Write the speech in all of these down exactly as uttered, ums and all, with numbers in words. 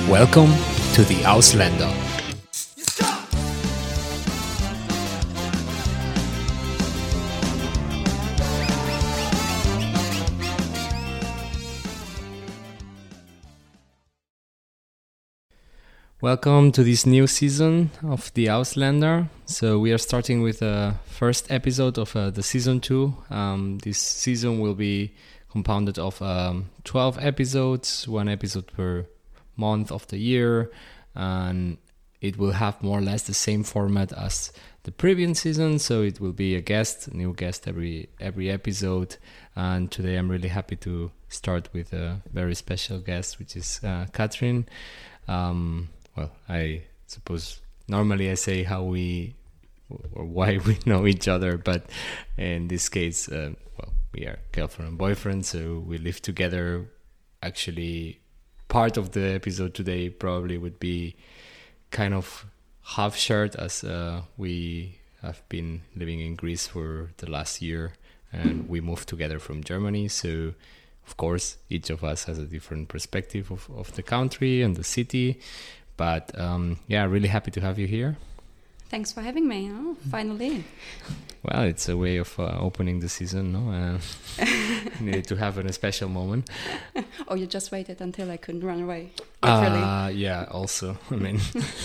Welcome to the Ausländer. Welcome to this new season of The Ausländer. So we are starting with the first episode of uh, the season two. Um, this season will be compounded of um, twelve episodes, one episode per month of the year, and it will have more or less the same format as the previous season. So it will be a guest, a new guest every every episode. And today I'm really happy to start with a very special guest, which is uh, Katrin. Um, Well, I suppose normally I say how we or why we know each other, but in this case, uh, well, we are girlfriend and boyfriend, so we live together. Actually, part of the episode today probably would be kind of half shared, as uh, we have been living in Greece for the last year, and we moved together from Germany, so of course each of us has a different perspective of, of the country and the city. But um, yeah, really happy to have you here. Thanks for having me, huh? Finally. Well, it's a way of uh, opening the season, no? Uh, needed to have a special moment. Oh, you just waited until I couldn't run away. Uh, yeah, also. I mean,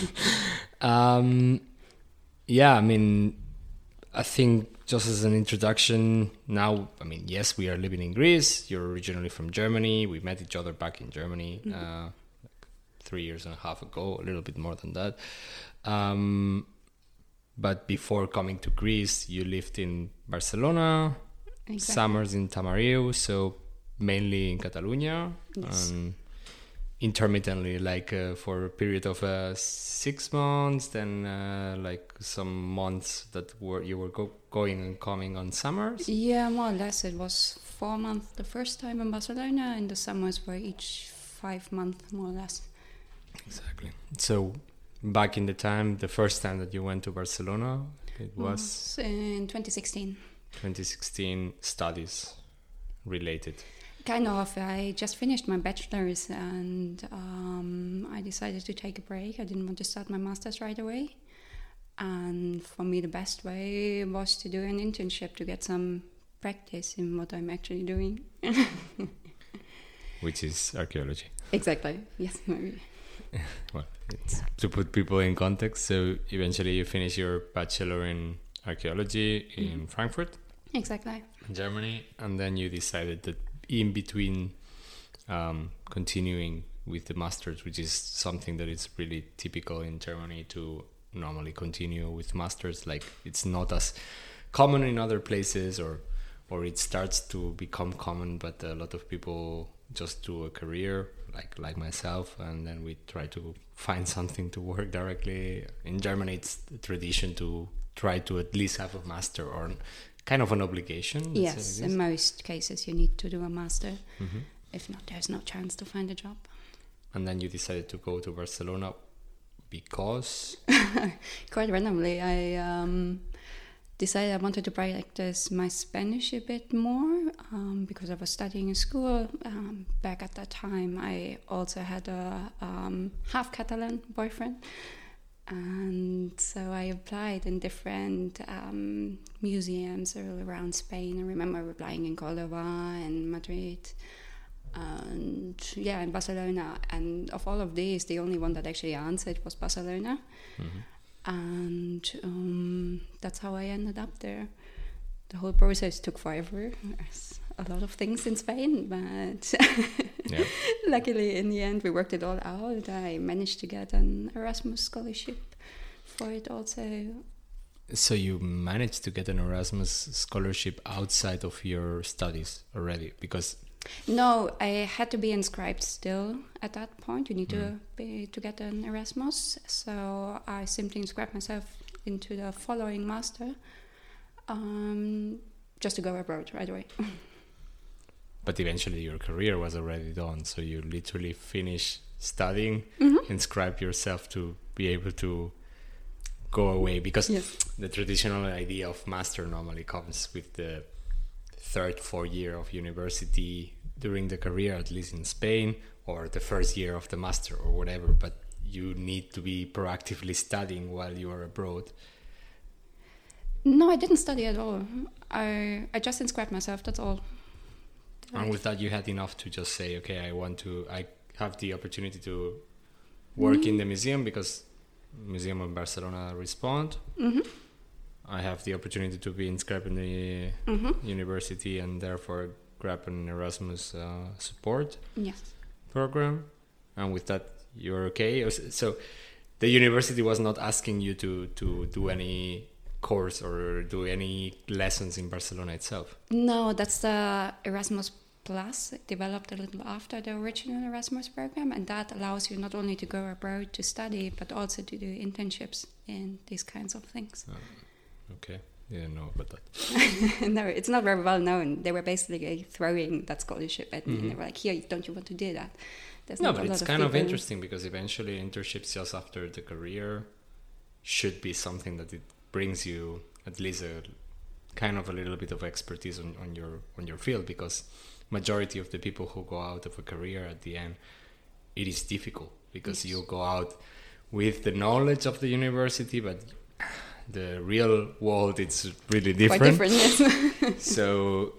um, yeah, I mean, I think just as an introduction, now, I mean, yes, we are living in Greece. You're originally from Germany. We met each other back in Germany. Mm-hmm. Uh, three years and a half ago, a little bit more than that. Um, but before coming to Greece, you lived in Barcelona, exactly. Summers in Tamariu, so mainly in Catalonia, yes. And intermittently, like uh, for a period of uh, six months, then uh, like some months that were you were go- going and coming on summers? Yeah, more or less. It was four months the first time in Barcelona, and the summers were each five months, more or less. Exactly. So back in the time, the first time that you went to Barcelona, it was, was in twenty sixteen. twenty sixteen studies related. Kind of. I just finished my bachelor's and um, I decided to take a break. I didn't want to start my master's right away. And for me, the best way was to do an internship to get some practice in what I'm actually doing. Which is archaeology. Exactly. Yes, maybe. Well, it's to put people in context, so eventually you finish your bachelor in archaeology in mm-hmm. Frankfurt. Exactly. Germany, and then you decided that in between um, continuing with the masters, which is something that is really typical in Germany to normally continue with masters. Like it's not as common in other places, or or it starts to become common, but a lot of people just do a career like like myself, and then we try to find something to work directly. In Germany, it's a tradition to try to at least have a master, or kind of an obligation. Yes, in most cases you need to do a master. Mm-hmm. If not, there's no chance to find a job. And then you decided to go to Barcelona because? Quite randomly, I um, decided I wanted to practice my Spanish a bit more um, because I was studying in school. Um, back at that time, I also had a um, half Catalan boyfriend. And so I applied in different um, museums all around Spain. I remember applying in Córdoba and Madrid and yeah, in Barcelona. And of all of these, the only one that actually answered was Barcelona. Mm-hmm. And um, that's how I ended up there. The whole process took forever. There's a lot of things in Spain, but yeah. Luckily in the end we worked it all out. I managed to get an Erasmus scholarship for it also. So you managed to get an Erasmus scholarship outside of your studies already? Because no, I had to be inscribed still at that point. You need mm. to be to get an Erasmus. So I simply inscribed myself into the following master um, just to go abroad right away. But eventually your career was already done, so you literally finished studying, mm-hmm. inscribe yourself to be able to go away, because yes. the traditional idea of master normally comes with the third, fourth year of university during the career, at least in Spain, or the first year of the master or whatever, but you need to be proactively studying while you are abroad. No, I didn't study at all. I I just inscribed myself, that's all. And with that, you had enough to just say, okay, I want to, I have the opportunity to work mm-hmm. in the museum because Museum of Barcelona respond. Mm-hmm. I have the opportunity to be inscribed in the mm-hmm. university and therefore grab an Erasmus uh, support yes. program. And with that, you're okay. So the university was not asking you to, to do any course or do any lessons in Barcelona itself? No, that's the Erasmus Plus, developed a little after the original Erasmus program, and that allows you not only to go abroad to study, but also to do internships in these kinds of things. Uh, okay, didn't know about that. No, it's not very well known. They were basically throwing that scholarship at me, mm-hmm. and they were like, here, don't you want to do that? There's no, not but a it's lot kind of, of people. interesting because eventually internships just after the career should be something that it brings you at least a kind of a little bit of expertise on, on your on your field, because majority of the people who go out of a career at the end, it is difficult because yes. you go out with the knowledge of the university, but the real world it's really different. Quite different, yes. So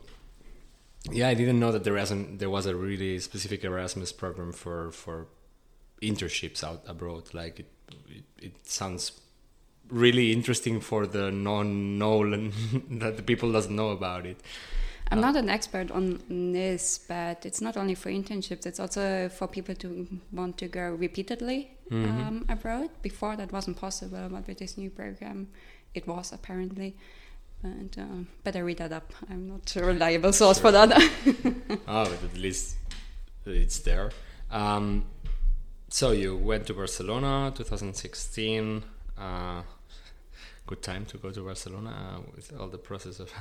yeah, I didn't know that there wasn't there was a really specific Erasmus program for for internships out abroad. Like it it, it sounds really interesting for the non-known that the people doesn't know about it. I'm not an expert on this, but it's not only for internships, it's also for people to want to go repeatedly mm-hmm. um, abroad. Before that wasn't possible, but with this new program it was apparently. But uh, better read that up. I'm not a reliable source sure. for that. Oh, but at least it's there. Um, so you went to Barcelona twenty sixteen. Uh, good time to go to Barcelona uh, with all the process of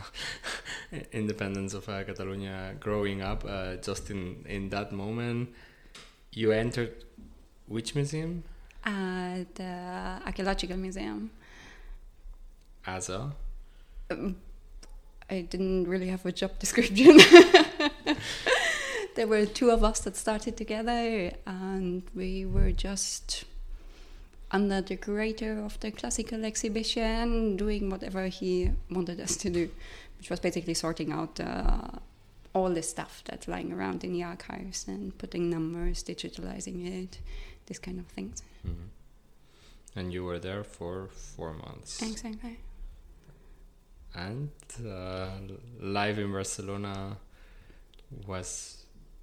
independence of uh, Catalonia growing up. Uh, just in, in that moment, you entered which museum? Uh, the Archaeological Museum. As a? Um, I didn't really have a job description. There were two of us that started together, and we were just under the curator of the classical exhibition, doing whatever he wanted us to do, which was basically sorting out uh, all the stuff that's lying around in the archives and putting numbers, digitalizing it, this kind of things. Mm-hmm. And you were there for four months. Exactly. And uh, life in Barcelona was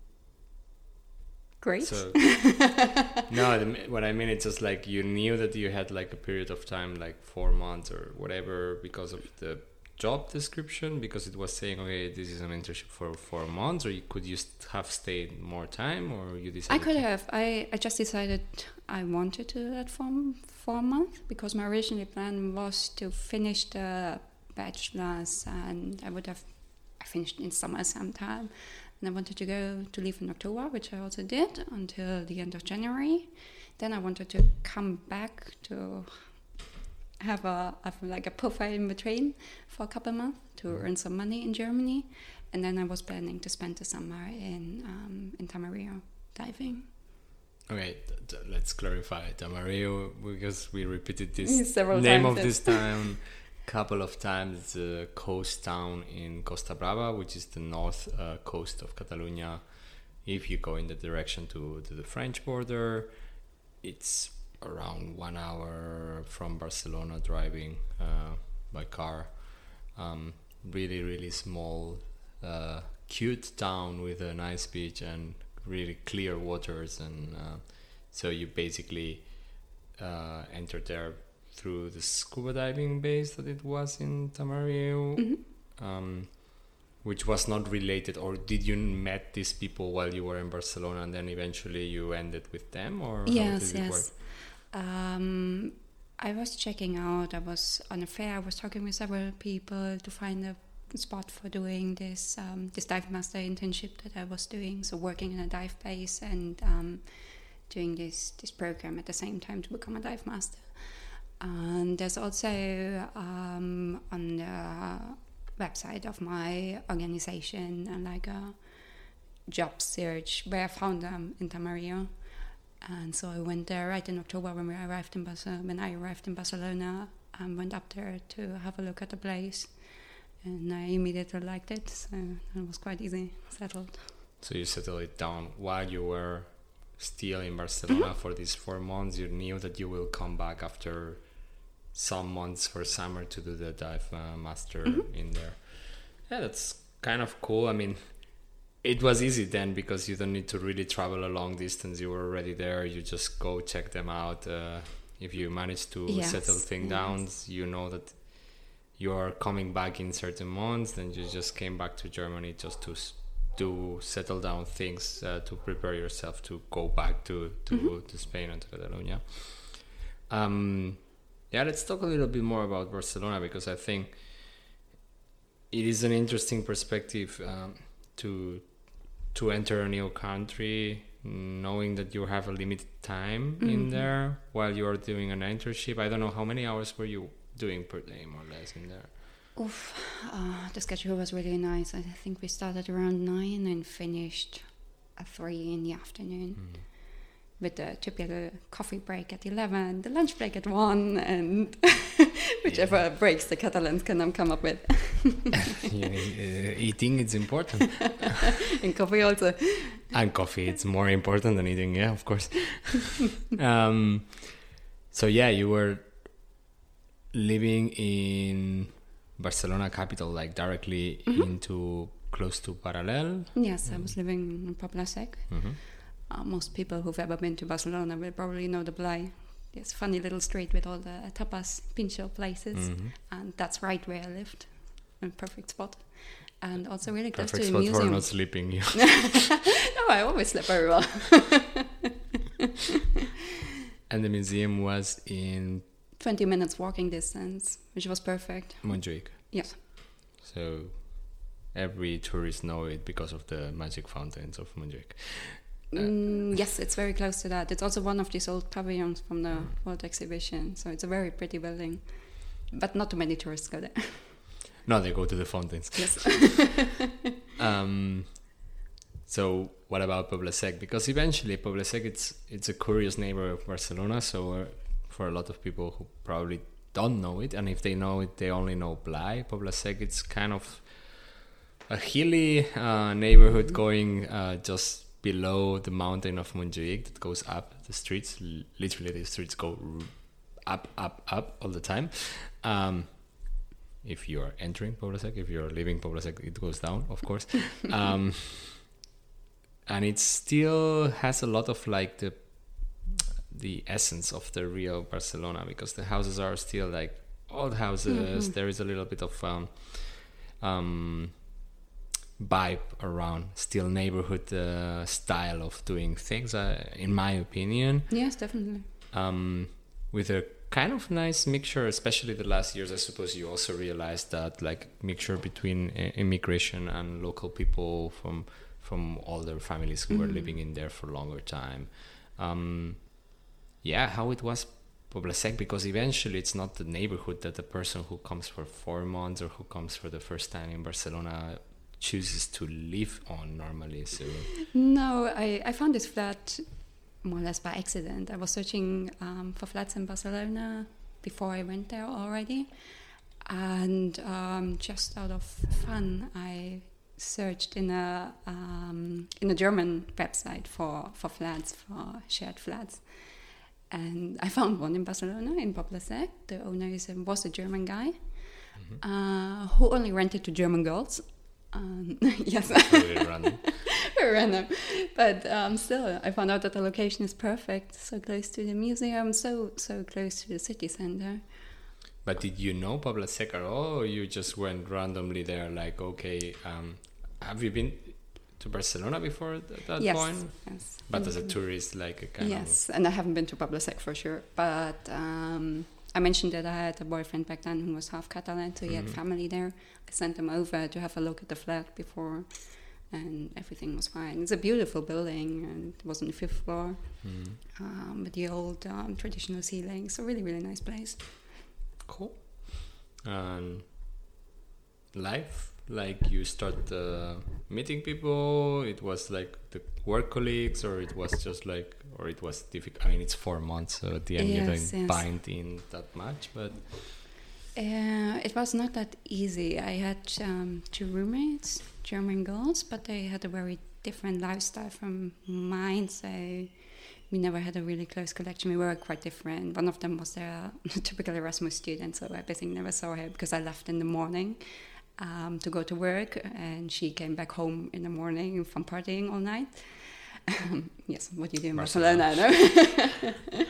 great. So, no, the, what I mean, it's just like you knew that you had like a period of time, like four months or whatever, because of the job description, because it was saying, okay, this is an internship for four months, or you could you have stayed more time, or you decided? I could to... have. I, I just decided I wanted to do that for four months because my original plan was to finish the bachelor's, and I would have I finished in summer sometime. And I wanted to go to leave in October, which I also did until the end of January. Then I wanted to come back to have a have like a profile in between for a couple of months to earn some money in Germany. And then I was planning to spend the summer in um, in Tamarillo diving. Okay, th- th- let's clarify Tamarillo, because we repeated this Several name times, of this town couple of times. It's a coast town in Costa Brava, which is the north uh, coast of Catalonia. If you go in the direction to, to the French border, it's around one hour from Barcelona driving uh, by car. Um, really, really small, uh, cute town with a nice beach and really clear waters. And uh, so you basically uh, enter there through the scuba diving base that it was in Tamarillo, mm-hmm. um, which was not related, or did you met these people while you were in Barcelona and then eventually you ended with them, or yes, how did it yes. work? Um, I was checking out, I was on a fair, I was talking with several people to find a spot for doing this um, this dive master internship that I was doing, so working in a dive base and um, doing this, this program at the same time to become a dive master. And there's also um, on the website of my organization uh, like a job search where I found them in Tamarillo. And so I went there right in October when we arrived in Barcelona. When I arrived in Barcelona, and went up there to have a look at the place, and I immediately liked it. So it was quite easy, settled. So you settled it down while you were still in Barcelona mm-hmm. for these four months. You knew that you will come back after some months for summer to do the dive uh, master mm-hmm. in there. Yeah, that's kind of cool. I mean, it was easy then because you don't need to really travel a long distance. You were already there. You just go check them out. Uh, if you manage to yes. settle things yes. down, you know that you are coming back in certain months. Then you just came back to Germany just to to settle down things, uh, to prepare yourself to go back to to, mm-hmm. to Spain and to Catalonia. Um, yeah, let's talk a little bit more about Barcelona, because I think it is an interesting perspective um, to to enter a new country, knowing that you have a limited time mm-hmm. in there while you are doing an internship. I don't know, how many hours were you doing per day, more or less, in there? Oof, uh, the schedule was really nice. I think we started around nine and finished at three in the afternoon. Mm. With the typical coffee break at eleven, the lunch break at one, and whichever yeah. breaks the Catalans can come up with. yeah, uh, eating is important. And coffee also. And coffee, it's more important than eating, yeah, of course. um, so yeah, you were living in Barcelona capital, like directly mm-hmm. into close to Paral·lel. Yes, mm-hmm. I was living in Poble Sec. Mm-hmm. Uh, most people who've ever been to Barcelona will probably know the Blai. This funny little street with all the tapas, pincho places. Mm-hmm. And that's right where I lived. A perfect spot. And also really close perfect to the museum. Perfect spot for not sleeping. Yeah. No, I always sleep very well. And the museum was in... twenty minutes walking distance, which was perfect. Montjuïc. Yes. So every tourist know it because of the magic fountains of Montjuïc. Uh, mm, yes, it's very close to that. It's also one of these old pavilions from the mm. World Exhibition, so it's a very pretty building. But not too many tourists go there. No, they go to the fountains. Yes. um, so what about Poble Sec? Because eventually Poble Sec, it's it's a curious neighbor of Barcelona, so uh, for a lot of people who probably don't know it, and if they know it, they only know Blai. Poble Sec, it's kind of a hilly uh, neighborhood mm-hmm. going uh, just below the mountain of Montjuïc that goes up the streets. L- literally, the streets go r- up, up, up all the time. Um, if you are entering Poble Sec, if you are leaving Poble Sec, it goes down, of course. um, and it still has a lot of like the the essence of the real Barcelona, because the houses are still like old houses. Mm-hmm. There is a little bit of um, um, vibe around, still neighborhood uh, style of doing things, uh, in my opinion. Yes, definitely. Um, with a kind of nice mixture, especially the last years. I suppose you also realized that, like, mixture between uh, immigration and local people from from older families who mm-hmm. were living in there for a longer time. Um, yeah, how it was Poble Sec, because eventually it's not the neighborhood that the person who comes for four months or who comes for the first time in Barcelona chooses to live on normally. So no, I, I found this flat more or less by accident. I was searching um, for flats in Barcelona before I went there already, and um, just out of fun I searched in a um, in a German website for, for flats, for shared flats, and I found one in Barcelona in Poble Sec. The owner is a, was a German guy mm-hmm. uh, who only rented to German girls. Um, yes, very random. Very random, but um, still, I found out that the location is perfect, so close to the museum, so so close to the city center. But did you know Poble Sec at all, or you just went randomly there? Like, okay, um, have you been to Barcelona before at that yes, point? Yes. But as a tourist, like a kind yes, of... Yes, and I haven't been to Poble Sec for sure, but um, I mentioned that I had a boyfriend back then who was half Catalan, so he mm-hmm. had family there. I sent him over to have a look at the flat before, and everything was fine. It's a beautiful building, and it was on the fifth floor, mm-hmm. um, with the old um, traditional ceilings. So really, really nice place. Cool. Um, life, like you start uh, meeting people? It was like the work colleagues, or it was just like, or it was difficult? I mean, it's four months, so at the end Yes, you don't yes. bind in that much, but Uh, it was not that easy. I had um, two roommates, German girls, but they had a very different lifestyle from mine, so we never had a really close connection. We were quite different. One of them was a typical Erasmus student, so I basically never saw her because I left in the morning um, to go to work, and she came back home in the morning from partying all night. Yes, what you do in Barcelona, Barcelona. no?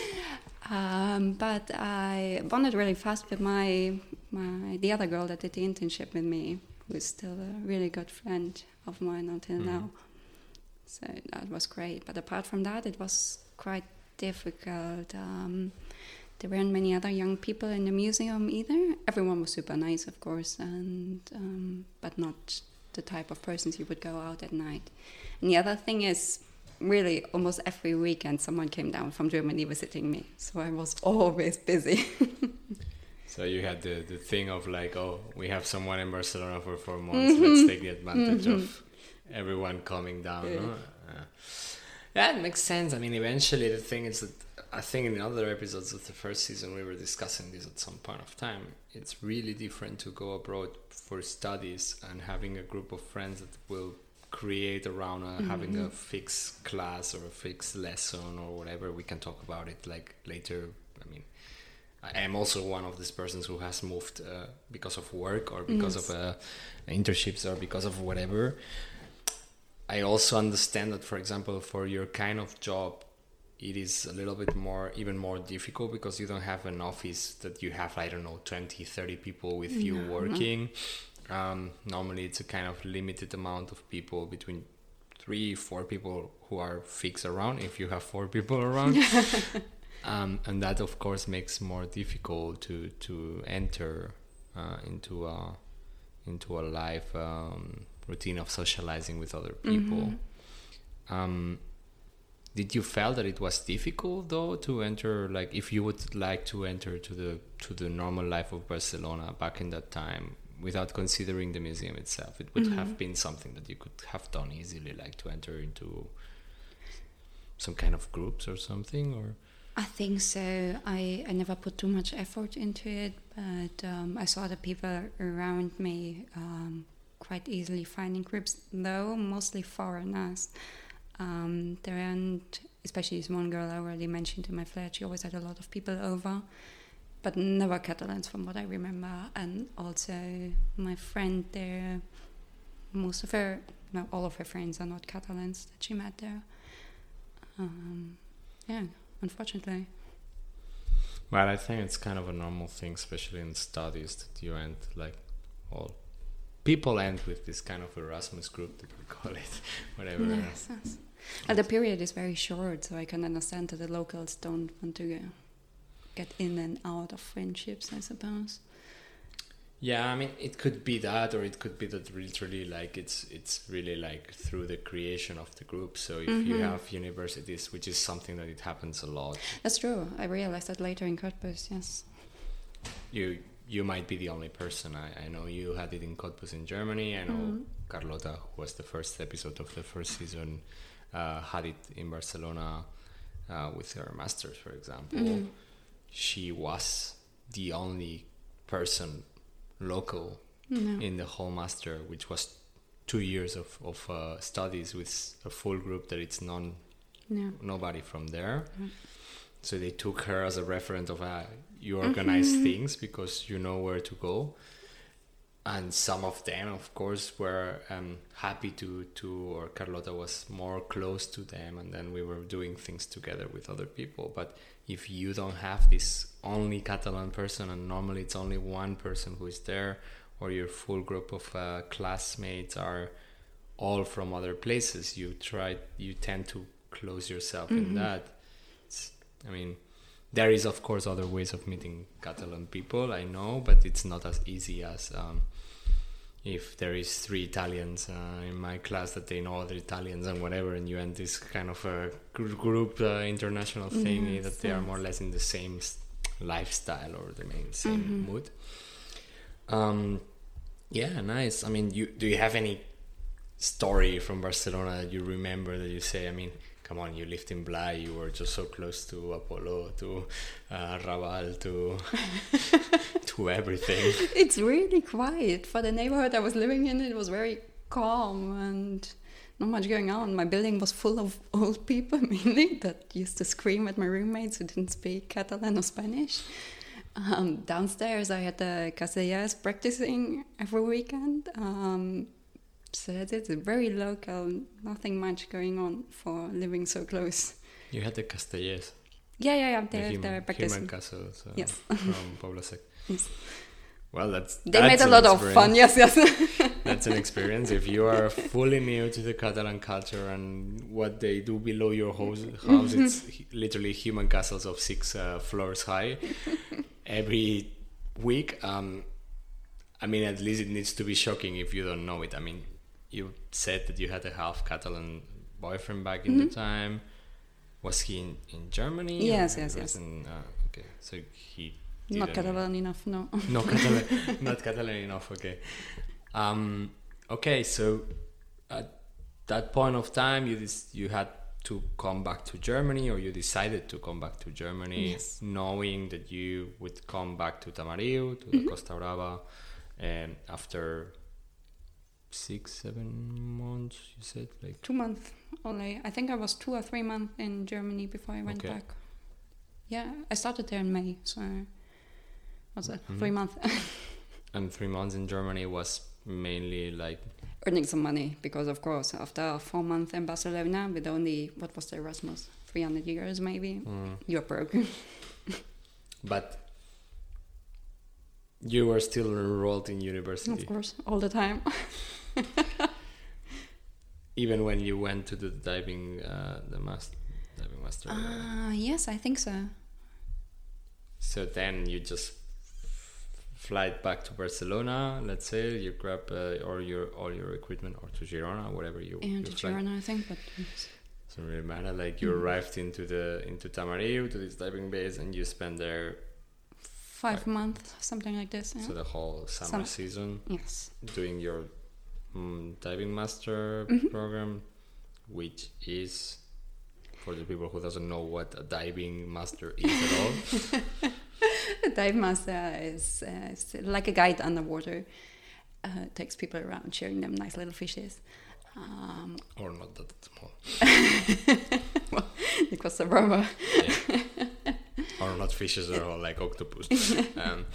Um, but I bonded really fast with my, my the other girl that did the internship with me, who is still a really good friend of mine until Mhm. now. So that was great. But apart from that, it was quite difficult. Um, there weren't many other young people in the museum either. Everyone was super nice, of course, and um, but not the type of persons you would go out at night. And the other thing is, really, almost every weekend someone came down from Germany visiting me. So I was always busy. so you had the, the thing of like, oh, we have someone in Barcelona for four months. Mm-hmm. Let's take the advantage mm-hmm. of everyone coming down. Yeah. No? Uh, yeah, it makes sense. I mean, eventually the thing is that I think in the other episodes of the first season we were discussing this at some point of time. It's really different to go abroad for studies and having a group of friends that will create around a, mm-hmm. having a fixed class or a fixed lesson or whatever. We can talk about it like later. I mean, I am also one of these persons who has moved uh, because of work or because yes. of uh, internships or because of whatever. I also understand that, for example, for your kind of job, it is a little bit more, even more difficult because you don't have an office that you have, I don't know, twenty, thirty people with you no. working. Um, normally it's a kind of limited amount of people, between three, four people who are fixed around, if you have four people around. um, and that of course makes more difficult to, to enter uh, into a, into a life um, routine of socializing with other people. Mm-hmm. Um, did you feel that it was difficult though to enter, like if you would like to enter to the, to the normal life of Barcelona back in that time, without considering the museum itself, it would mm-hmm. have been something that you could have done easily, like to enter into some kind of groups or something? Or I think so. I, I never put too much effort into it, but um, I saw the people around me um, quite easily finding groups, though mostly foreigners. Um, there aren't, especially this one girl I already mentioned in my flat, she always had a lot of people over, but never Catalans from what I remember. And also my friend there, most of her, no, all of her friends are not Catalans that she met there. Um, yeah, unfortunately. Well, I think it's kind of a normal thing, especially in studies, that you end like all people end with this kind of Erasmus group, that we call it, whatever. Yes, yes. And the period is very short, so I can understand that the locals don't want to go. Get in and out of friendships, I suppose. Yeah, I mean, it could be that, or it could be that literally, like, it's it's really like through the creation of the group. So if mm-hmm. you have universities, which is something that it happens a lot. That's true. I realized that later in Cottbus, yes. You you might be the only person. I, I know you had it in Cottbus in Germany. I know mm-hmm. Carlota, who was the first episode of the first season, uh, had it in Barcelona uh, with her masters, for example. Mm-hmm. She was the only person local no. in the whole master, which was two years of, of uh, studies with a full group that it's non no. nobody from there. No. So they took her as a referent of uh, you organize mm-hmm. things because you know where to go. And some of them, of course, were um, happy to, to, or Carlota was more close to them, and then we were doing things together with other people. But if you don't have this only Catalan person, and normally it's only one person who is there, or your full group of uh, classmates are all from other places, you try, you tend to close yourself mm-hmm. in that. It's, I mean, there is of course other ways of meeting Catalan people, I know, but it's not as easy as um, if there is three Italians uh, in my class that they know other Italians and whatever, and you end this kind of a group uh, international thing yes, that they yes. are more or less in the same lifestyle or the main same mm-hmm. mood. Um, yeah, nice. I mean, you do you have any story from Barcelona that you remember that you say, I mean, come on, you lived in Blai, you were just so close to Apollo, to uh, Raval, to to everything. It's really quiet. For the neighborhood I was living in, it was very calm and not much going on. My building was full of old people, mainly, that used to scream at my roommates who didn't speak Catalan or Spanish. Um, downstairs I had the Castellers practicing every weekend. Um, so that's it. It's very local, nothing much going on for living so close. You had the Castellers. Yeah, yeah, yeah. The They're, human, they're practicing. human castles uh, Yes. from Pueblo Sec. Yes. Well, that's They that's made a an lot of experience. fun, yes, yes. That's an experience. If you are fully new to the Catalan culture and what they do below your house, house it's literally human castles of six uh, floors high. Every week, um, I mean, at least it needs to be shocking if you don't know it. I mean, you said that you had a half Catalan boyfriend back in Mm-hmm. the time. Was he in, in Germany? Yes, or yes, was yes. In, uh, okay, so he Not didn't- Catalan enough, no. no Catalan, not Catalan enough. Okay, um, okay. So at that point of time, you dis- you had to come back to Germany, or you decided to come back to Germany, Yes. knowing that you would come back to Tamariu, to the Costa Brava, and after six, seven months, you said, like Two months only. I think I was two or three months in Germany before I went Okay. back. Yeah, I started there in May, so what's that? Mhm. Three months. and three months in Germany was mainly like Earning some money because, of course, after four months in Barcelona with only, what was the Erasmus? three hundred euros maybe, mm, you're broke. but you were still enrolled in university. Of course, all the time. Even when you went to the diving, uh, the master, diving master. uh, Uh, yes, I think so. so then you just fly back to Barcelona. Let's say you grab uh, all your all your equipment, or to Girona, whatever you. Yeah, you to fly. Girona, I think, but yes. Doesn't really matter. Like you Mm. arrived into the into Tamariu, to this diving base, and you spent there Five Right. months, something like this. Yeah. so the whole summer Summer. season, Yes. doing your mm, diving master Mhm. program, which is, for the people who doesn't know what a diving master is at all. A dive master is, uh, is like a guide underwater. Uh, takes people around, showing them nice little fishes. Um, Or not that small. well, the Costa Brava. Yeah. Or not fishes at all, like octopus. Um,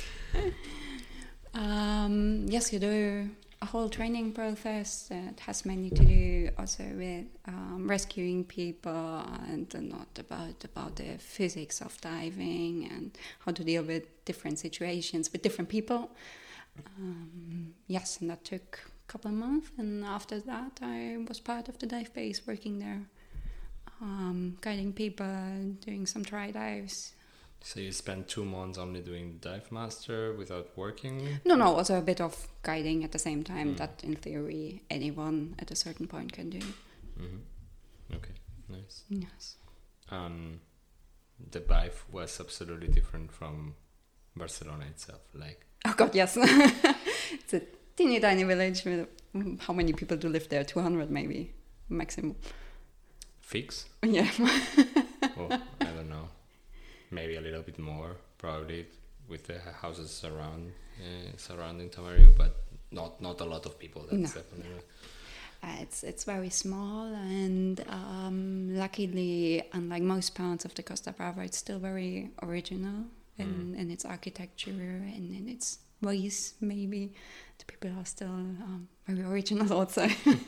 Um, yes, you do a whole training process that has mainly to do also with um, rescuing people and a lot about about the physics of diving and how to deal with different situations with different people. Um, yes, and that took a couple of months, and after that I was part of the dive base working there, um, guiding people, doing some try dives. so you spent two months only doing the dive master without working? No, no, also a bit of guiding at the same time Mm. that in theory anyone at a certain point can do. hmm Okay, nice. Yes. Um, the dive was absolutely different from Barcelona itself. Like, Oh god, yes. It's a teeny tiny village with mm, how many people do live there? two hundred maybe, maximum. fix? Yeah. Oh, I don't know. Maybe a little bit more, probably, with the houses surround uh, surrounding Tamariu, but not not a lot of people. That's No. definitely. Uh, it's it's very small, and um, luckily, unlike most parts of the Costa Brava, it's still very original in, Mm. in its architecture and in its ways. Maybe the people are still um, very original also.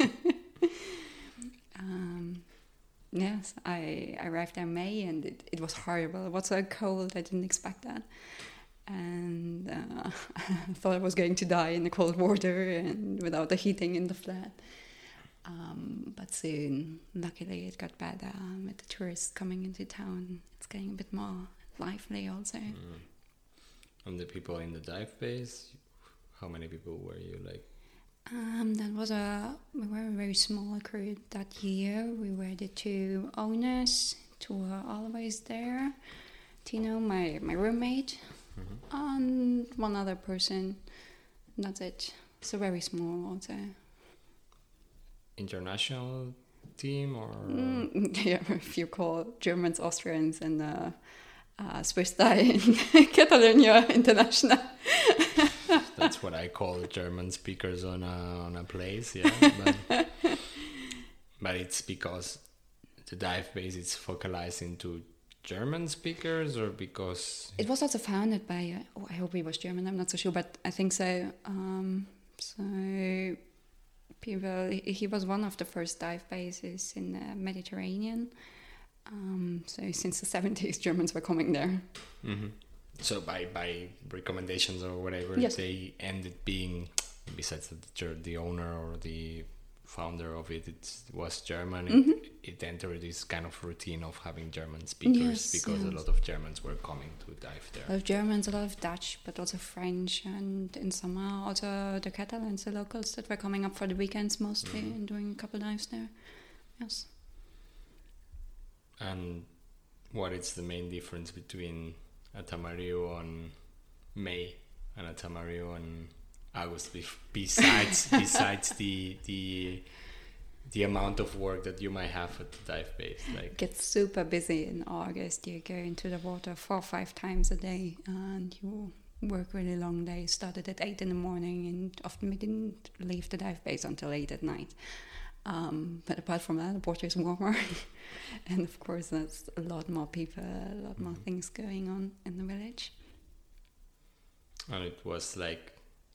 um, yes, I arrived there in May, and it, it was horrible. It was so cold. I didn't expect that. And uh, I thought I was going to die in the cold water and without the heating in the flat. Um, but soon, luckily, it got better um, with the tourists coming into town. It's getting a bit more lively also. Mm. And the people in the dive base, how many people were you? Like, Um, that was a we were a very small crew that year. We were the two owners, two were always there. Tino, my my roommate, Mhm. and one other person. That's it. So very small also. international team or? Mm, yeah, if you call Germans, Austrians, and uh, uh, Swiss die in Catalonia international. That's what I call German speakers on a on a place, yeah. But, but it's because the dive base is focalized into German speakers, or because it was also founded by. Uh, oh, I hope he was German. I'm not so sure, but I think so. Um, so people. He was one of the first dive bases in the Mediterranean. Um, so since the seventies, Germans were coming there. Mm-hmm. So by, by recommendations or whatever, yes. They ended being, besides the, the owner or the founder of it, it was German. Mm-hmm. It, it entered this kind of routine of having German speakers yes, because yes. a lot of Germans were coming to dive there. A lot of Germans, a lot of Dutch, but also French, and in summer also the Catalans, the locals that were coming up for the weekends mostly mm-hmm. and doing a couple dives there. Yes. And what is the main difference between a Tamarillo on May and a Tamarillo on August, besides besides the the the amount of work that you might have at the dive base? Like, it gets super busy in August. You go into the water four or five times a day, and you work really long days. Started at eight in the morning, and often we didn't leave the dive base until eight at night. Um, but apart from that, the water is warmer, and of course, there's a lot more people, a lot more mm-hmm. things going on in the village. And it was like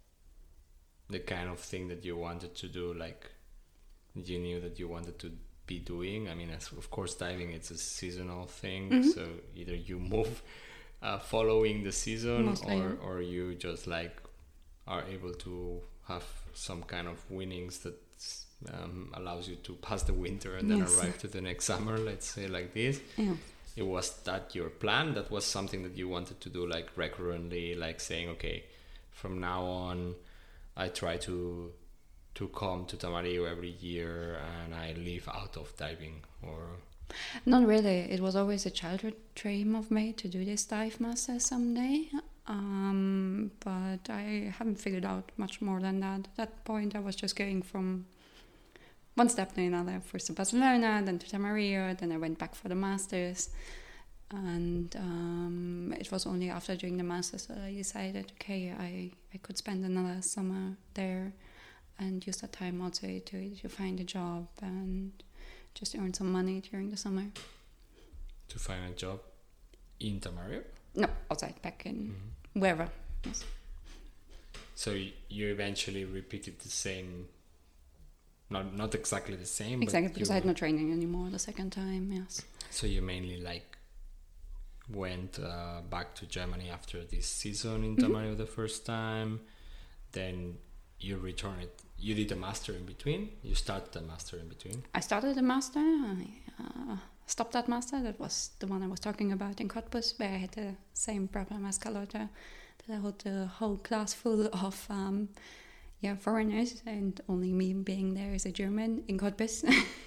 the kind of thing that you wanted to do, like you knew that you wanted to be doing. I mean, as of course, diving, it's a seasonal thing, mm-hmm. so either you move uh, following the season, Mostly, or yeah. or you just like are able to have some kind of winnings that Um, allows you to pass the winter and then yes. arrive to the next summer, let's say like this. Yeah. It was that your plan? That was something that you wanted to do like recurrently, like saying, okay, from now on I try to to come to Tamarillo every year and I live out of diving? Or not really. It was always a childhood dream of me to do this dive master someday. Um, but I haven't figured out much more than that. At that point I was just going from one step to another, first to Barcelona, then to Tamarillo, then I went back for the Masters. And um, it was only after doing the Masters that I decided, okay, I, I could spend another summer there and use that time also to, to find a job and just earn some money during the summer. To find a job in Tamarillo? No, outside, back in mm-hmm. wherever, yes. So you eventually repeated the same... Not not exactly the same. Exactly, but because I had no training anymore the second time, yes. So you mainly like went uh, back to Germany after this season in Tamarillo mm-hmm. the first time. Then you returned. You did a master in between. You started a master in between. I started a master. I uh, stopped that master. That was the one I was talking about in Cottbus, where I had the same problem as Carlotta. That I had the whole class full of... Um, Yeah, foreigners, and only me being there as a German in Cottbus.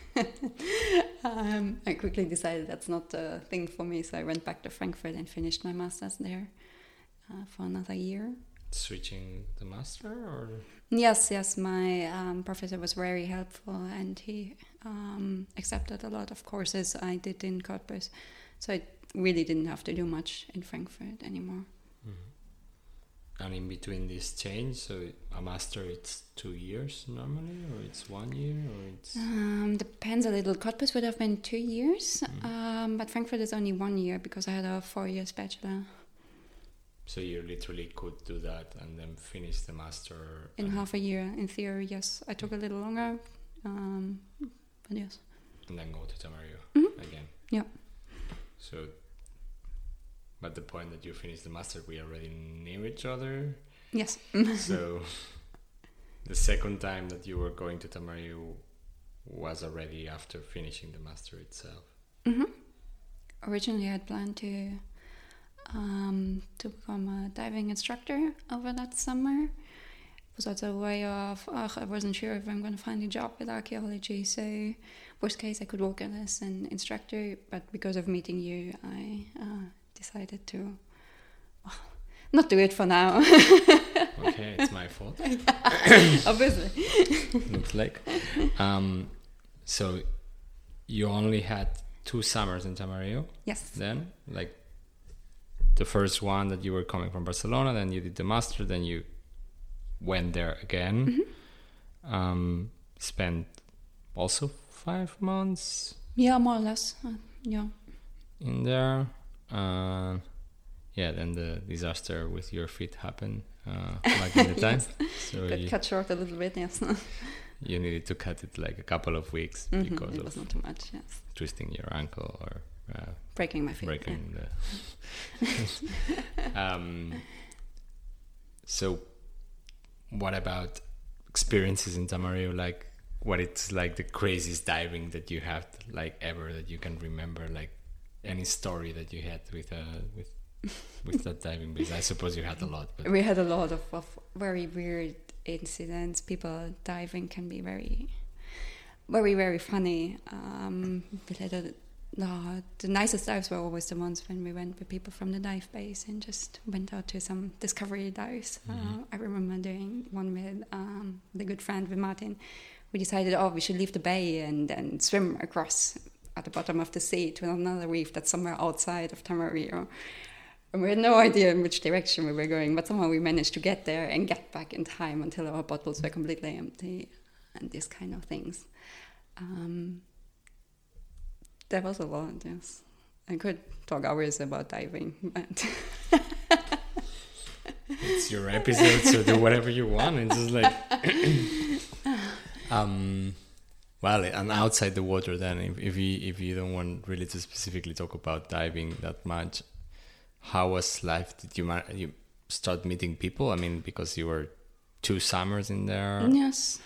um, I quickly decided that's not a thing for me, so I went back to Frankfurt and finished my master's there uh, for another year. Switching the master, or? Yes, yes, my um, professor was very helpful, and he um, accepted a lot of courses I did in Cottbus, so I really didn't have to do much in Frankfurt anymore. Mm-hmm. And in between this change, so a master, it's two years normally, or it's one year, or it's... Um, depends a little. Cottbus would have been two years, mm. um, but Frankfurt is only one year because I had a four years bachelor. So you literally could do that and then finish the master... In half a year, in theory, yes. I took a little longer, um, but yes. And then go to Tamarillo mm-hmm. again. Yeah. So... But the point that you finished the master, we already knew each other. Yes. So the second time that you were going to Tamarillo was already after finishing the master itself. Mm-hmm. Originally, I had planned to um, to become a diving instructor over that summer. It was also a way of, oh, I wasn't sure if I'm going to find a job with archaeology. So worst case, I could work as an instructor. But because of meeting you, I... Uh, decided to well, not do it for now. Okay, it's my fault. Obviously. Looks like. Um, so you only had two summers in Tamarillo? Yes. Then? Like the first one that you were coming from Barcelona, then you did the master, then you went there again. Mm-hmm. Um, spent also five months? Yeah, more or less. Uh, yeah. In there. Uh, yeah, then the disaster with your feet happened uh, back in the time. Yes. So Got you, cut short a little bit, yes. you needed to cut it like a couple of weeks Mm-hmm. because It of was not too much, yes. twisting your ankle or uh, breaking my feet. Breaking yeah. the. um, so, what about experiences in Tamarillo? Like, what it's like the craziest diving that you have, like ever that you can remember? Like, any story that you had with uh with with that diving base? I suppose you had a lot. But we had a lot of, of very weird incidents. People diving can be very, very, very funny. Um, we had a, no, the nicest dives were always the ones when we went with people from the dive base and just went out to some discovery dives. Mm-hmm. Uh, I remember doing one with um, the good friend with Martin. We decided, oh, we should leave the bay and, and swim across at the bottom of the sea to another reef that's somewhere outside of Tamarillo. And we had no idea in which direction we were going, but somehow we managed to get there and get back in time until our bottles were completely empty and these kind of things. Um, there was a lot, yes. I could talk hours about diving, but... It's your episode, so do whatever you want. It's just like... um, well, and outside the water then, if, if, you, if you don't want really to specifically talk about diving that much, how was life? Did you, ma- you start meeting people? I mean, because you were two summers in there. Yes.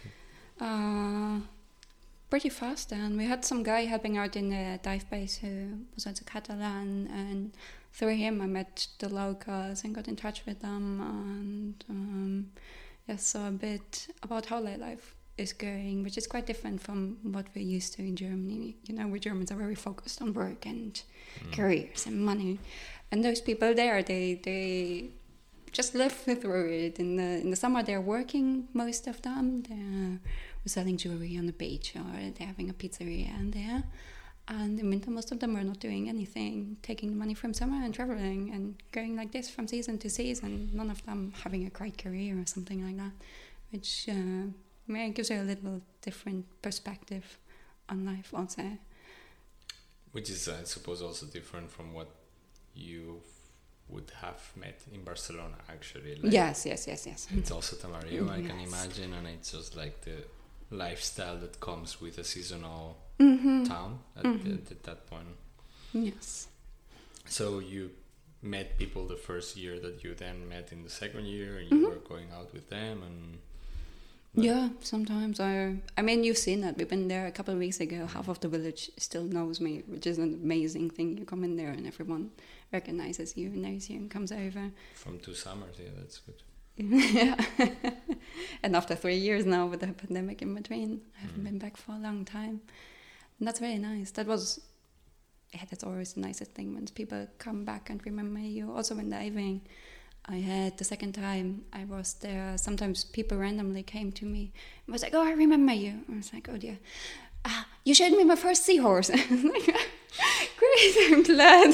Uh, pretty fast, and we had some guy helping out in the dive base who was also Catalan, and through him I met the locals and got in touch with them, and um, yes, so a bit about how life is going, which is quite different from what we're used to in Germany. You know, we Germans are very focused on work and mm. careers and money, and those people there, they they just live through it. In the in the summer, they're working, most of them. They're selling jewelry on the beach, or they're having a pizzeria and there. And in winter, most of them are not doing anything, taking the money from summer and traveling and going like this from season to season. None of them having a great career or something like that, which uh, I mean, it gives you a little different perspective on life, I'll say. Which is, I suppose, also different from what you would have met in Barcelona, actually. Like, yes, yes, yes, yes. It's also Tamarillo, I yes. can imagine, and it's just like the lifestyle that comes with a seasonal mm-hmm. town at, mm-hmm. the, at that point. Yes. So you met people the first year that you then met in the second year, and you mm-hmm. were going out with them, and but yeah, sometimes I I mean, you've seen that. We've been there a couple of weeks ago. Half of the village still knows me, which is an amazing thing. You come in there and everyone recognizes you, knows you, and comes over. From two summers, yeah, that's good. Yeah. And after three years now with the pandemic in between, I haven't mm. been back for a long time. And that's really nice. That was, yeah, that's always the nicest thing when people come back and remember you. Also when diving, I had the second time I was there, sometimes people randomly came to me and was like, oh, I remember you. I was like, oh dear. Ah, you showed me my first seahorse. I was like, great, I'm glad.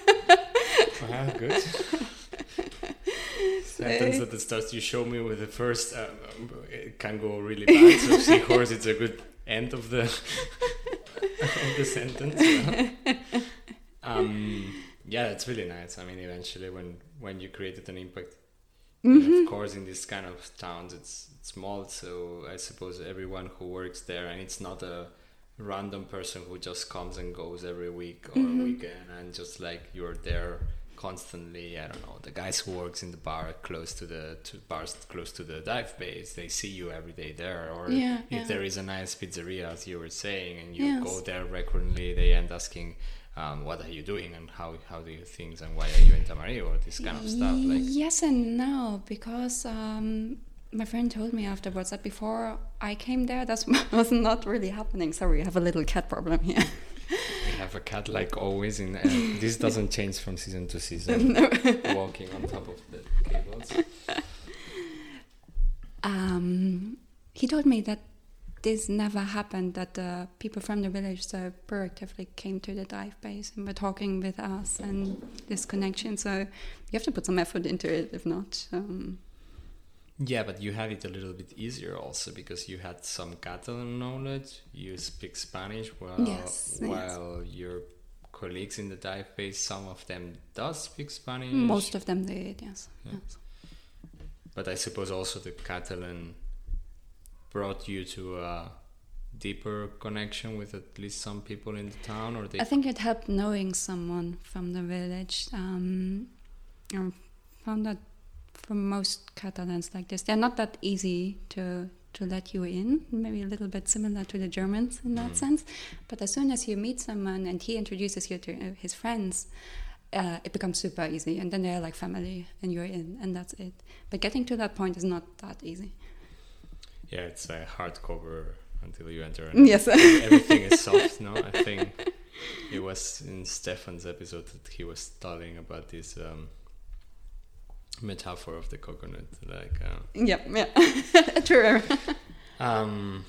Wow, good. Sentence at the start, you show me with the first, uh, it can go really bad, so seahorse, it's a good end of the, of the sentence. Yeah. Um, yeah, that's really nice. I mean, eventually when, when you created an impact, mm-hmm. of course, in this kind of towns, it's, it's small, so I suppose everyone who works there, and it's not a random person who just comes and goes every week or mm-hmm. weekend, and just like you're there constantly. I don't know, the guys who works in the bar close to the to bars close to the dive base, they see you every day there, or yeah, if yeah. there is a nice pizzeria, as you were saying, and you yes. go there regularly, they end asking um, what are you doing and how how do you things and why are you in Tamarillo, or this kind of stuff. Like yes and no, because um, my friend told me afterwards that before I came there, that was not really happening. Sorry, I have a little cat problem here. We have have a cat like always in and this doesn't change from season to season. No. Walking on top of the cables. Um, he told me that this never happened, that the people from the village so proactively came to the dive base and were talking with us and this connection. So you have to put some effort into it, if not. Um, Yeah, but you had it a little bit easier also because you had some Catalan knowledge. You speak Spanish while, Yes, while your colleagues in the dive base, some of them does speak Spanish. most of them did, yes. Yeah. yes. But I suppose also the Catalan brought you to a deeper connection with at least some people in the town, or they. I think it helped knowing someone from the village. Um, I found that for most Catalans like this, they're not that easy to to let you in. Maybe a little bit similar to the Germans in that Mm. sense. But as soon as you meet someone and he introduces you to uh, his friends, uh, it becomes super easy, and then they're like family, and you're in, and that's it. But getting to that point is not that easy. Yeah, it's a hardcover until you enter. And Yes. Everything is soft, no? I think it was in Stefan's episode that he was telling about this um, metaphor of the coconut. Like, uh, Yeah, yeah. True. um,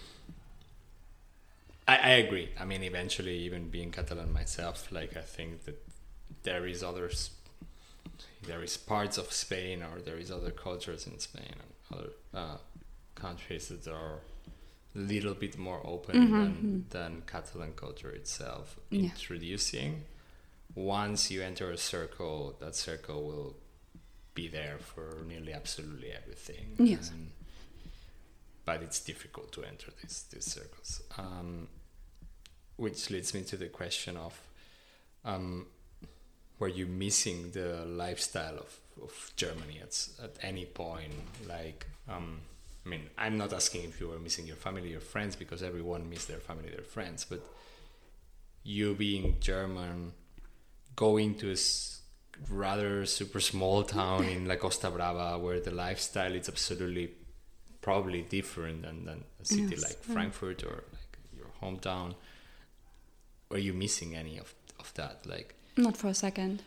I, I agree. I mean, eventually, even being Catalan myself, like, I think that there is others, there is parts of Spain, or there is other cultures in Spain and other uh, countries that are a little bit more open Mm-hmm. than, than Catalan culture itself. Yeah. Introducing, once you enter a circle, that circle will be there for nearly absolutely everything. Yes. And, but it's difficult to enter these these circles. Um, which leads me to the question of, um, were you missing the lifestyle of, of Germany at at any point? Like, um, I mean, I'm not asking if you were missing your family or friends, because everyone misses their family, their friends. But you being German, going to a s- rather super small town in La Costa Brava, where the lifestyle is absolutely probably different than, than a city Yes, like yeah. Frankfurt or like your hometown. Were you missing any of, of that? Like, Not for a second.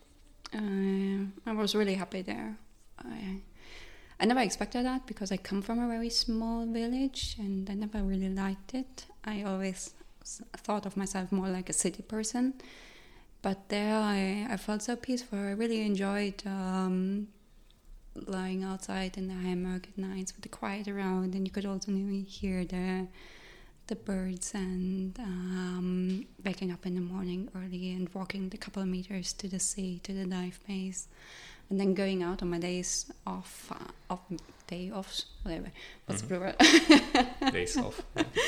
Uh, I was really happy there. I I never expected that because I come from a very small village and I never really liked it. I always s- thought of myself more like a city person. But there I, I felt so peaceful. I really enjoyed um, lying outside in the hammock at nights with the quiet around, and you could also hear the the birds, and um, waking up in the morning early and walking the couple of meters to the sea, to the dive base, and then going out on my days off, uh, off day offs, whatever. What's Mhm. the plural? days off.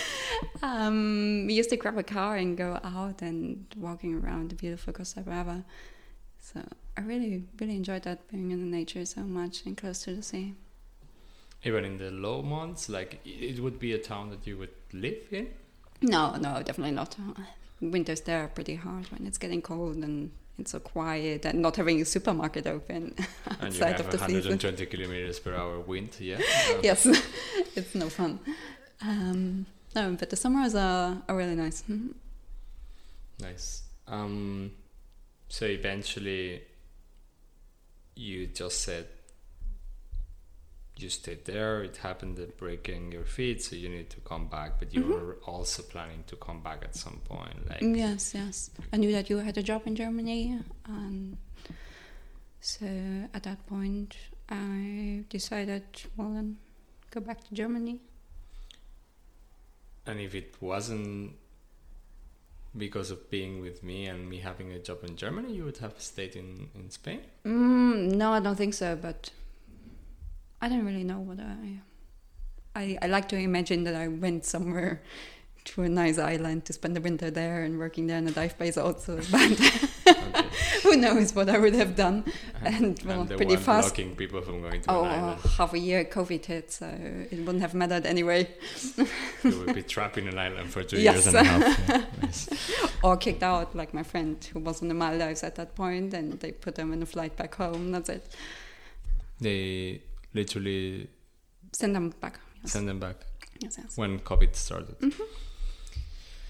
um, we used to grab a car and go out and walking around the beautiful Costa Brava. So I really, really enjoyed that, being in the nature so much and close to the sea. Even in the low months, like, it would be a town that you would live in? No, no, definitely not. Winters there are pretty hard when it's getting cold and it's so quiet, and not having a supermarket open And you outside have of the one hundred season. twenty kilometers per hour wind, yeah? Uh, Yes, it's no fun. Um, no, but the summers are, are really nice. Mhm. Nice. Um, so eventually, you just said you stayed there. It happened at breaking your feet, so you need to come back. But you Mhm. were also planning to come back at some point. Like, Yes, yes. I knew that you had a job in Germany, and so at that point, I decided, well, then go back to Germany. and if it wasn't because of being with me and me having a job in Germany, you would have stayed in, in Spain? Mm, no, I don't think so, but I don't really know what I, I... I like to imagine that I went somewhere to a nice island to spend the winter there, and working there in a dive base also. But Okay. who knows what I would have done. And, well, I'm the pretty one fast. blocking people from going to Oh, an island. half a year COVID hit, so it wouldn't have mattered anyway. You would be trapped in an island for two Yes. years and a half. Yeah. Nice. Or kicked out, like my friend who was on the Maldives at that point, and they put them in a flight back home. That's it. They literally Send them back. Yes. send them back Yes, yes. when COVID started. Mhm.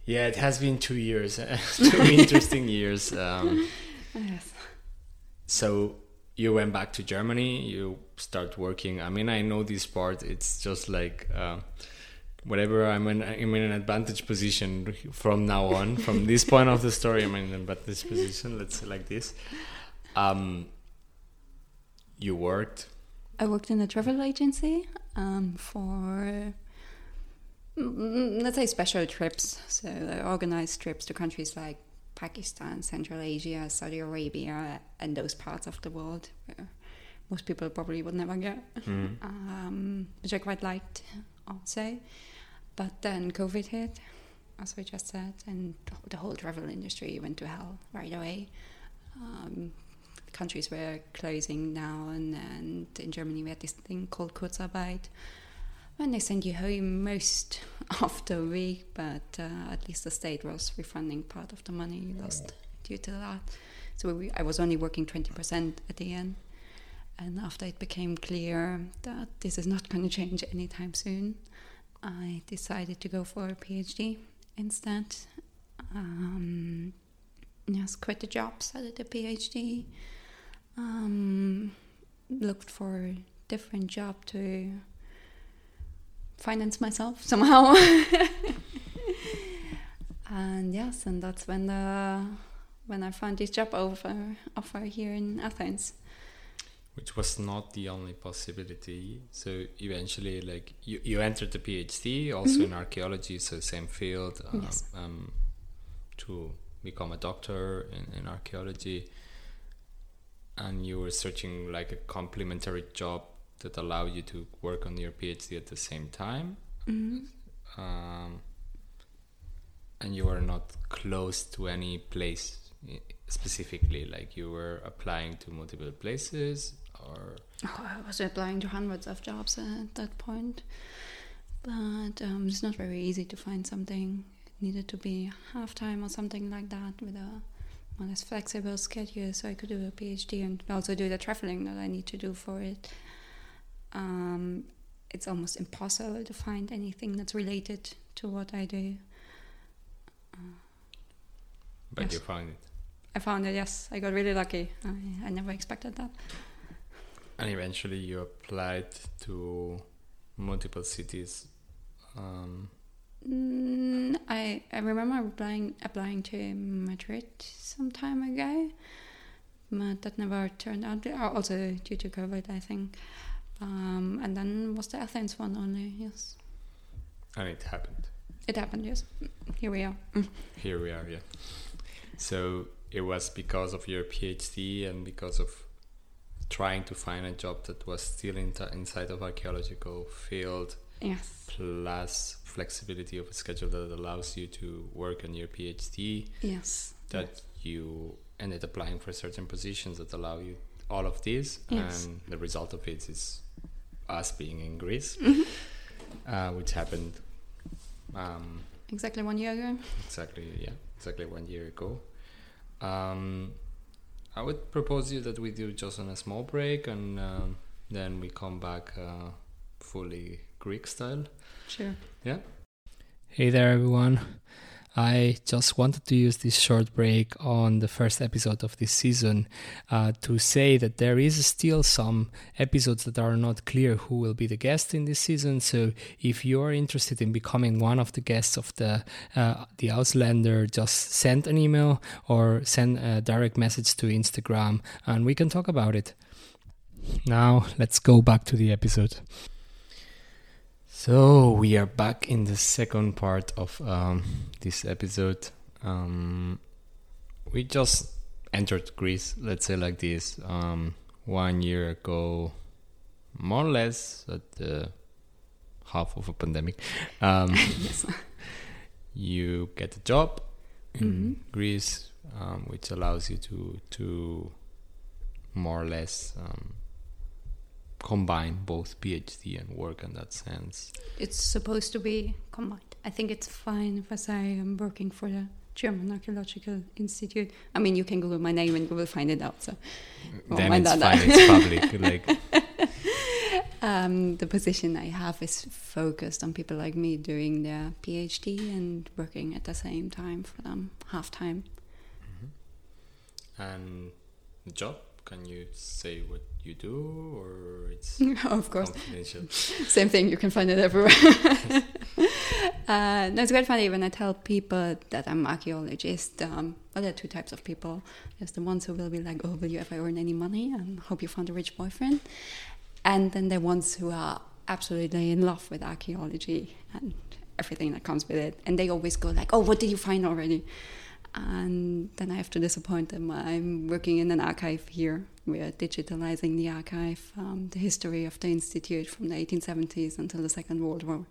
Yeah, it has been two years, two interesting years. Um, Yes. so you went back to Germany, you start working. I mean, I know this part. It's just like uh, whatever. I'm in, I'm in an advantage position from now on. From this point of the story, I'm in an advantage position. Let's say like this. Um, you worked. I worked in a travel agency um, for, mm, let's say, special trips. So I organized trips to countries like Pakistan, Central Asia, Saudi Arabia, and those parts of the world where most people probably would never go, Mm. um, which I quite liked, I'll say. But then COVID hit, as we just said, and the whole travel industry went to hell right away. Um, countries were closing now, and, and in Germany we had this thing called Kurzarbeit, when they send you home most of the week, but uh, at least the state was refunding part of the money you lost due to that. So we, I was only working twenty percent at the end, and after it became clear that this is not going to change anytime soon, I decided to go for a PhD instead. Um, yes, quit the job, started a PhD. Um, looked for a different job to finance myself somehow. And yes, and that's when the when I found this job offer offer here in Athens. Which was not the only possibility. So eventually, like you, you entered the PhD also Mhm. in archaeology, so same field, um, Yes. um, to become a doctor in, in archaeology. And you were searching like a complementary job that allowed you to work on your PhD at the same time. Mhm. Um, and you were not close to any place i- specifically, like you were applying to multiple places, or Oh, I was applying to hundreds of jobs at that point, but um, it's not very easy to find something. It needed to be half time or something like that with a more or less flexible schedule, so I could do a PhD and also do the traveling that I need to do for it. Um, it's almost impossible to find anything that's related to what I do. but Yes. you found it. I found it, yes. I got really lucky. I, I never expected that. And eventually you applied to multiple cities. Um, Mm, I I remember applying applying to Madrid some time ago, but that never turned out. Also due to COVID, I think. Um, and then was the Athens one only? Yes, and it happened. it happened. Yes, here we are. Mm. Here we are, yeah. So it was because of your PhD and because of trying to find a job that was still in t- inside of archaeological field, Yes, plus flexibility of a schedule that allows you to work on your PhD, yes, that you ended applying for certain positions that allow you all of this. Yes. And the result of it is us being in Greece, Mhm. uh, which happened um, exactly one year ago. exactly yeah exactly one year ago. um, I would propose you that we do just on a small break, and um, then we come back uh, fully Greek style. Sure. Yeah. Hey there, everyone. I just wanted to use this short break on the first episode of this season uh, to say that there is still some episodes that are not clear who will be the guest in this season. So if you're interested in becoming one of the guests of the uh, the Ausländer, just send an email or send a direct message to Instagram and we can talk about it. Now let's go back to the episode. So we are back in the second part of um, this episode. Um, we just entered Greece, let's say like this, um, one year ago, more or less at the half of a pandemic. Um, Yes. you get a job in Mhm. Greece, um, which allows you to to more or less um, combine both PhD and work in that sense. It's supposed to be combined. I think it's fine if I say I'm working for the German Archaeological Institute. I mean, you can Google my name and you will find it out. So won't Then mind it's that. fine, it's public. Like um, the position I have is focused on people like me doing their PhD and working at the same time for them, half time. Mm-hmm. And the job, can you say what you do, or it's of course confidential? Same thing, you can find it everywhere. uh, no, it's quite funny when I tell people that I'm an archaeologist. Um, well, there are two types of people. There's the ones who will be like, oh, will you ever earn any money? And hope you found a rich boyfriend. And then the ones who are absolutely in love with archaeology and everything that comes with it. And they always go like, oh, what did you find already? And then I have to disappoint them. I'm working in an archive here. We are digitalizing the archive, um, the history of the Institute from the eighteen seventies until the Second World War.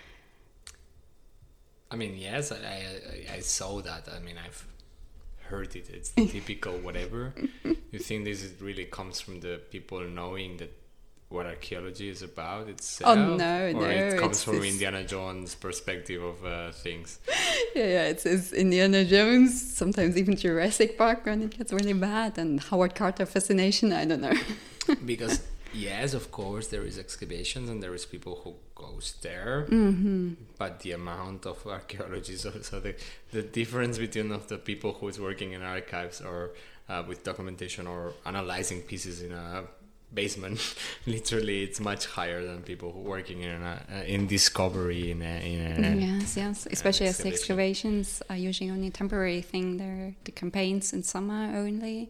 I mean, yes, I, I, I saw that. I mean, I've heard it. It's the typical whatever. You think this is really comes from the people knowing that what archaeology is about itself? Oh, no, or no. Or it comes it's, from it's, Indiana Jones' perspective of uh, things? Yeah, yeah, it's, it's Indiana Jones, sometimes even Jurassic Park when it gets really bad, and Howard Carter fascination, I don't know. Because, yes, of course, there is excavations and there is people who goes there, mm-hmm. but the amount of archaeology, so, so the, the difference between of the people who is working in archives or uh, with documentation or analyzing pieces in a basement, literally it's much higher than people who working in a, uh, in discovery in a, in a yes yes especially as the excavations are usually only a temporary thing. They're the campaigns in summer only,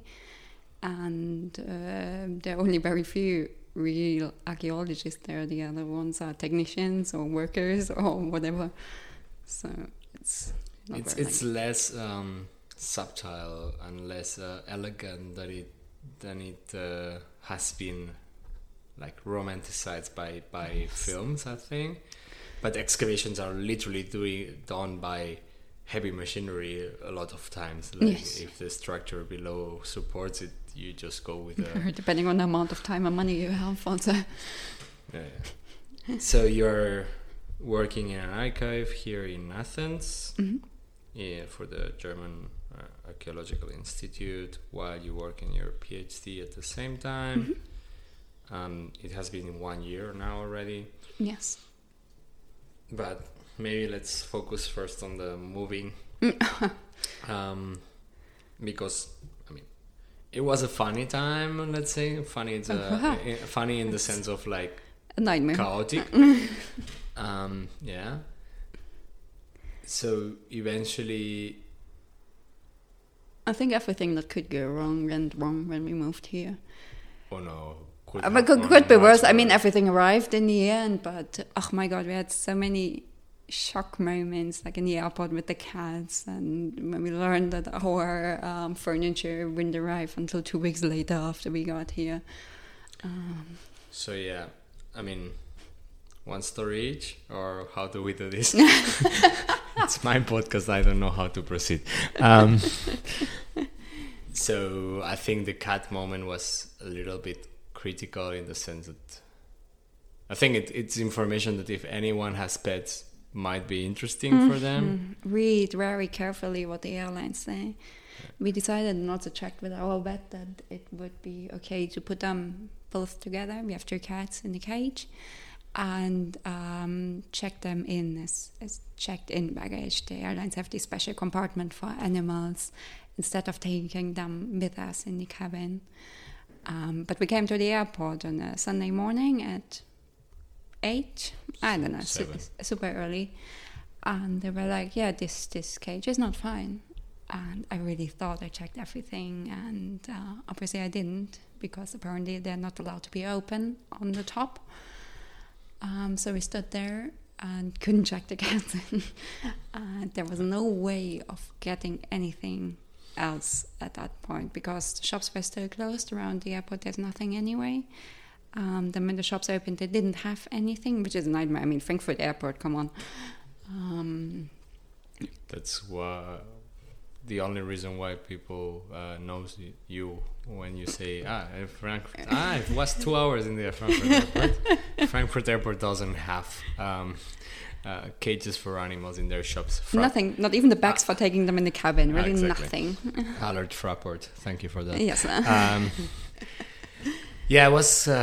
and uh, there are only very few real archaeologists there. The other ones are technicians or workers or whatever, so it's not it's very it's like less um, subtle and less uh, elegant than it than it uh, has been like romanticized by by yes. films, I think. But excavations are literally doing done by heavy machinery a lot of times. Like yes. if the structure below supports it, you just go with a depending on the amount of time and money you have also. Yeah, yeah. So you're working in an archive here in Athens, mm-hmm. yeah, for the German uh, Archaeological Institute, while you work in your PhD at the same time. Mm-hmm. Um, it has been one year now already. Yes. But maybe let's focus first on the moving. um, because, I mean, it was a funny time, let's say. Funny, it's a, uh, funny in the sense of like a nightmare. Chaotic. um, yeah. So eventually, I think everything that could go wrong went wrong when we moved here. Oh no. Could, uh, but could, could be worse. I mean, everything arrived in the end, but oh my god, we had so many shock moments, like in the airport with the cats, and when we learned that our um, furniture wouldn't arrive until two weeks later after we got here. Um, so yeah, I mean, one story each, or how do we do this? It's my podcast. I don't know how to proceed. Um, so I think the cat moment was a little bit critical in the sense that I think it, it's information that if anyone has pets might be interesting mm-hmm. for them. Read very carefully what the airlines say. Yeah. We decided not to check with our vet that it would be okay to put them both together. We have two cats in the cage, and um, check them in as, as checked in baggage. The airlines have this special compartment for animals instead of taking them with us in the cabin. Um, but we came to the airport on a Sunday morning at eight, I don't know, su- super early. And they were like, yeah, this, this cage is not fine. And I really thought I checked everything. And uh, obviously I didn't, because apparently they're not allowed to be open on the top. Um, so we stood there and couldn't check the cats in. uh, there was no way of getting anything else at that point, because the shops were still closed around the airport. There's nothing anyway. Um, then when the shops opened, they didn't have anything, which is a nightmare. I mean, Frankfurt Airport, come on. Um, That's why the only reason why people uh, knows you when you say ah Frankfurt. Ah, it was two hours in the Frankfurt Airport. Frankfurt Airport doesn't have um, uh, cages for animals in their shops. Fra- nothing, not even the bags uh, for taking them in the cabin. Really, exactly. nothing. Alert Fraport. Thank you for that. Yes. Um, yeah, it was uh,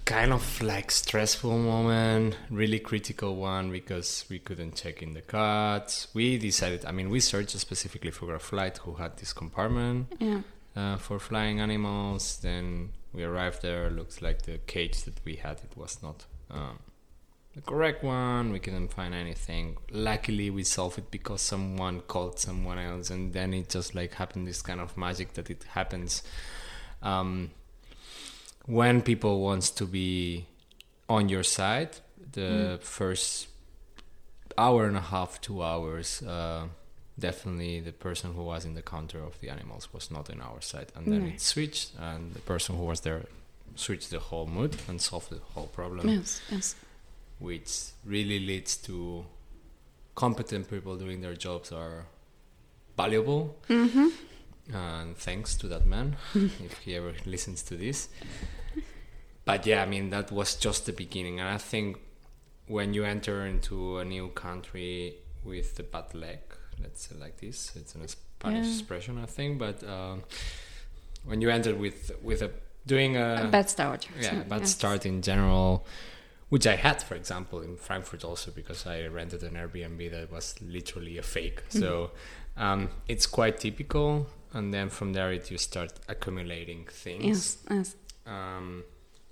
kind of like stressful moment, really critical one, because we couldn't check in the cuts. We decided, I mean, we searched specifically for a flight who had this compartment Yeah. uh, for flying animals. Then we arrived there. Looks like the cage that we had, it was not um, the correct one. We couldn't find anything. Luckily, we solved it because someone called someone else, and then it just like happened, this kind of magic that it happens um, when people wants to be on your side. The mm. first hour and a half, two hours, uh, definitely the person who was in the counter of the animals was not in our side, and then mm. it switched, and the person who was there switched the whole mood and solved the whole problem. Yes, yes. Which really leads to competent people doing their jobs are valuable. Mm-hmm. And thanks to that man, if he ever listens to this. But yeah, I mean, that was just the beginning. And I think when you enter into a new country with the bad leg, let's say like this, it's a Spanish yeah. expression, I think, but um, when you enter with with a doing a, a bad start, yeah, a bad yes. start in general, which I had, for example, in Frankfurt also, because I rented an Airbnb that was literally a fake. Mm-hmm. So um, it's quite typical, and then from there it you start accumulating things. Yes, yes. Um,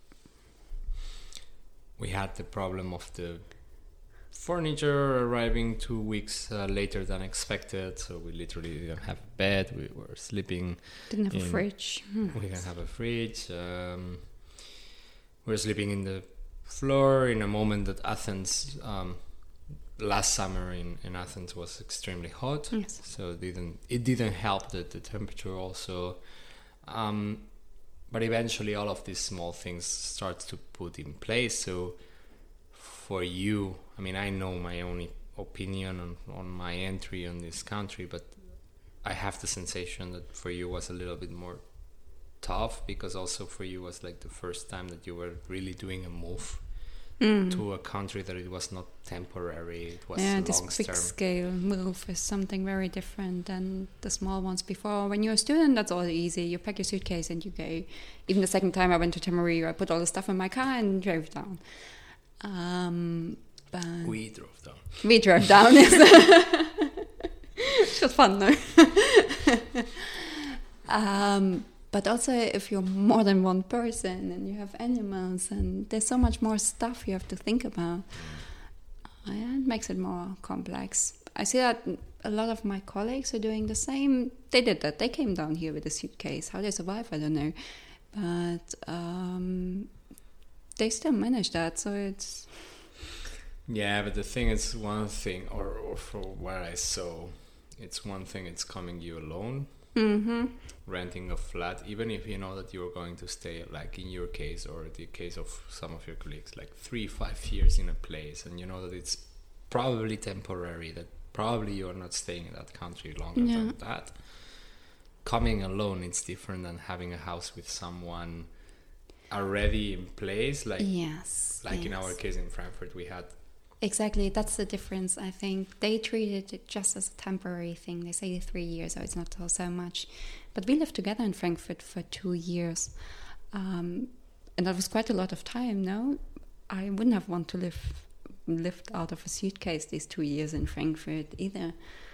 we had the problem of the furniture arriving two weeks uh, later than expected, so we literally didn't have a bed. We were sleeping. Didn't have in, a fridge. We didn't have a fridge. Um, we were sleeping in the floor in a moment that Athens, um, last summer in, in Athens was extremely hot. Yes. So it didn't it didn't help the, the temperature also. Um, but eventually all of these small things start to put in place. So for you, I mean, I know my own opinion on, on my entry on this country, but I have the sensation that for you was a little bit more tough, because also for you was like the first time that you were really doing a move mm. to a country that it was not temporary, it was yeah, long this term. big scale move is something very different than the small ones before. When you're a student, that's all easy. You pack your suitcase and you go. Even the second time I went to Teneriffe, I put all the stuff in my car and drove down. Um, but we drove down. We drove down, yes. It was fun though. um, But also, if you're more than one person and you have animals, and there's so much more stuff you have to think about, yeah, it makes it more complex. I see that a lot of my colleagues are doing the same. They did that. They came down here with a suitcase. How they survive, I don't know. But um, they still manage that, so it's... Yeah, but the thing is, one thing, or, or for what I saw, it's one thing, it's coming you alone. Mm-hmm. Renting a flat, even if you know that you're going to stay, like in your case or the case of some of your colleagues, like three five years in a place, and you know that it's probably temporary, that probably you're not staying in that country longer yeah. than that. Coming alone, it's different than having a house with someone already in place, like yes like yes. in our case in Frankfurt we had. Exactly, that's the difference. I think they treated it just as a temporary thing. They say three years, so it's not so much. But we lived together in Frankfurt for two years. Um, and that was quite a lot of time, no? I wouldn't have wanted to live lived out of a suitcase these two years in Frankfurt either.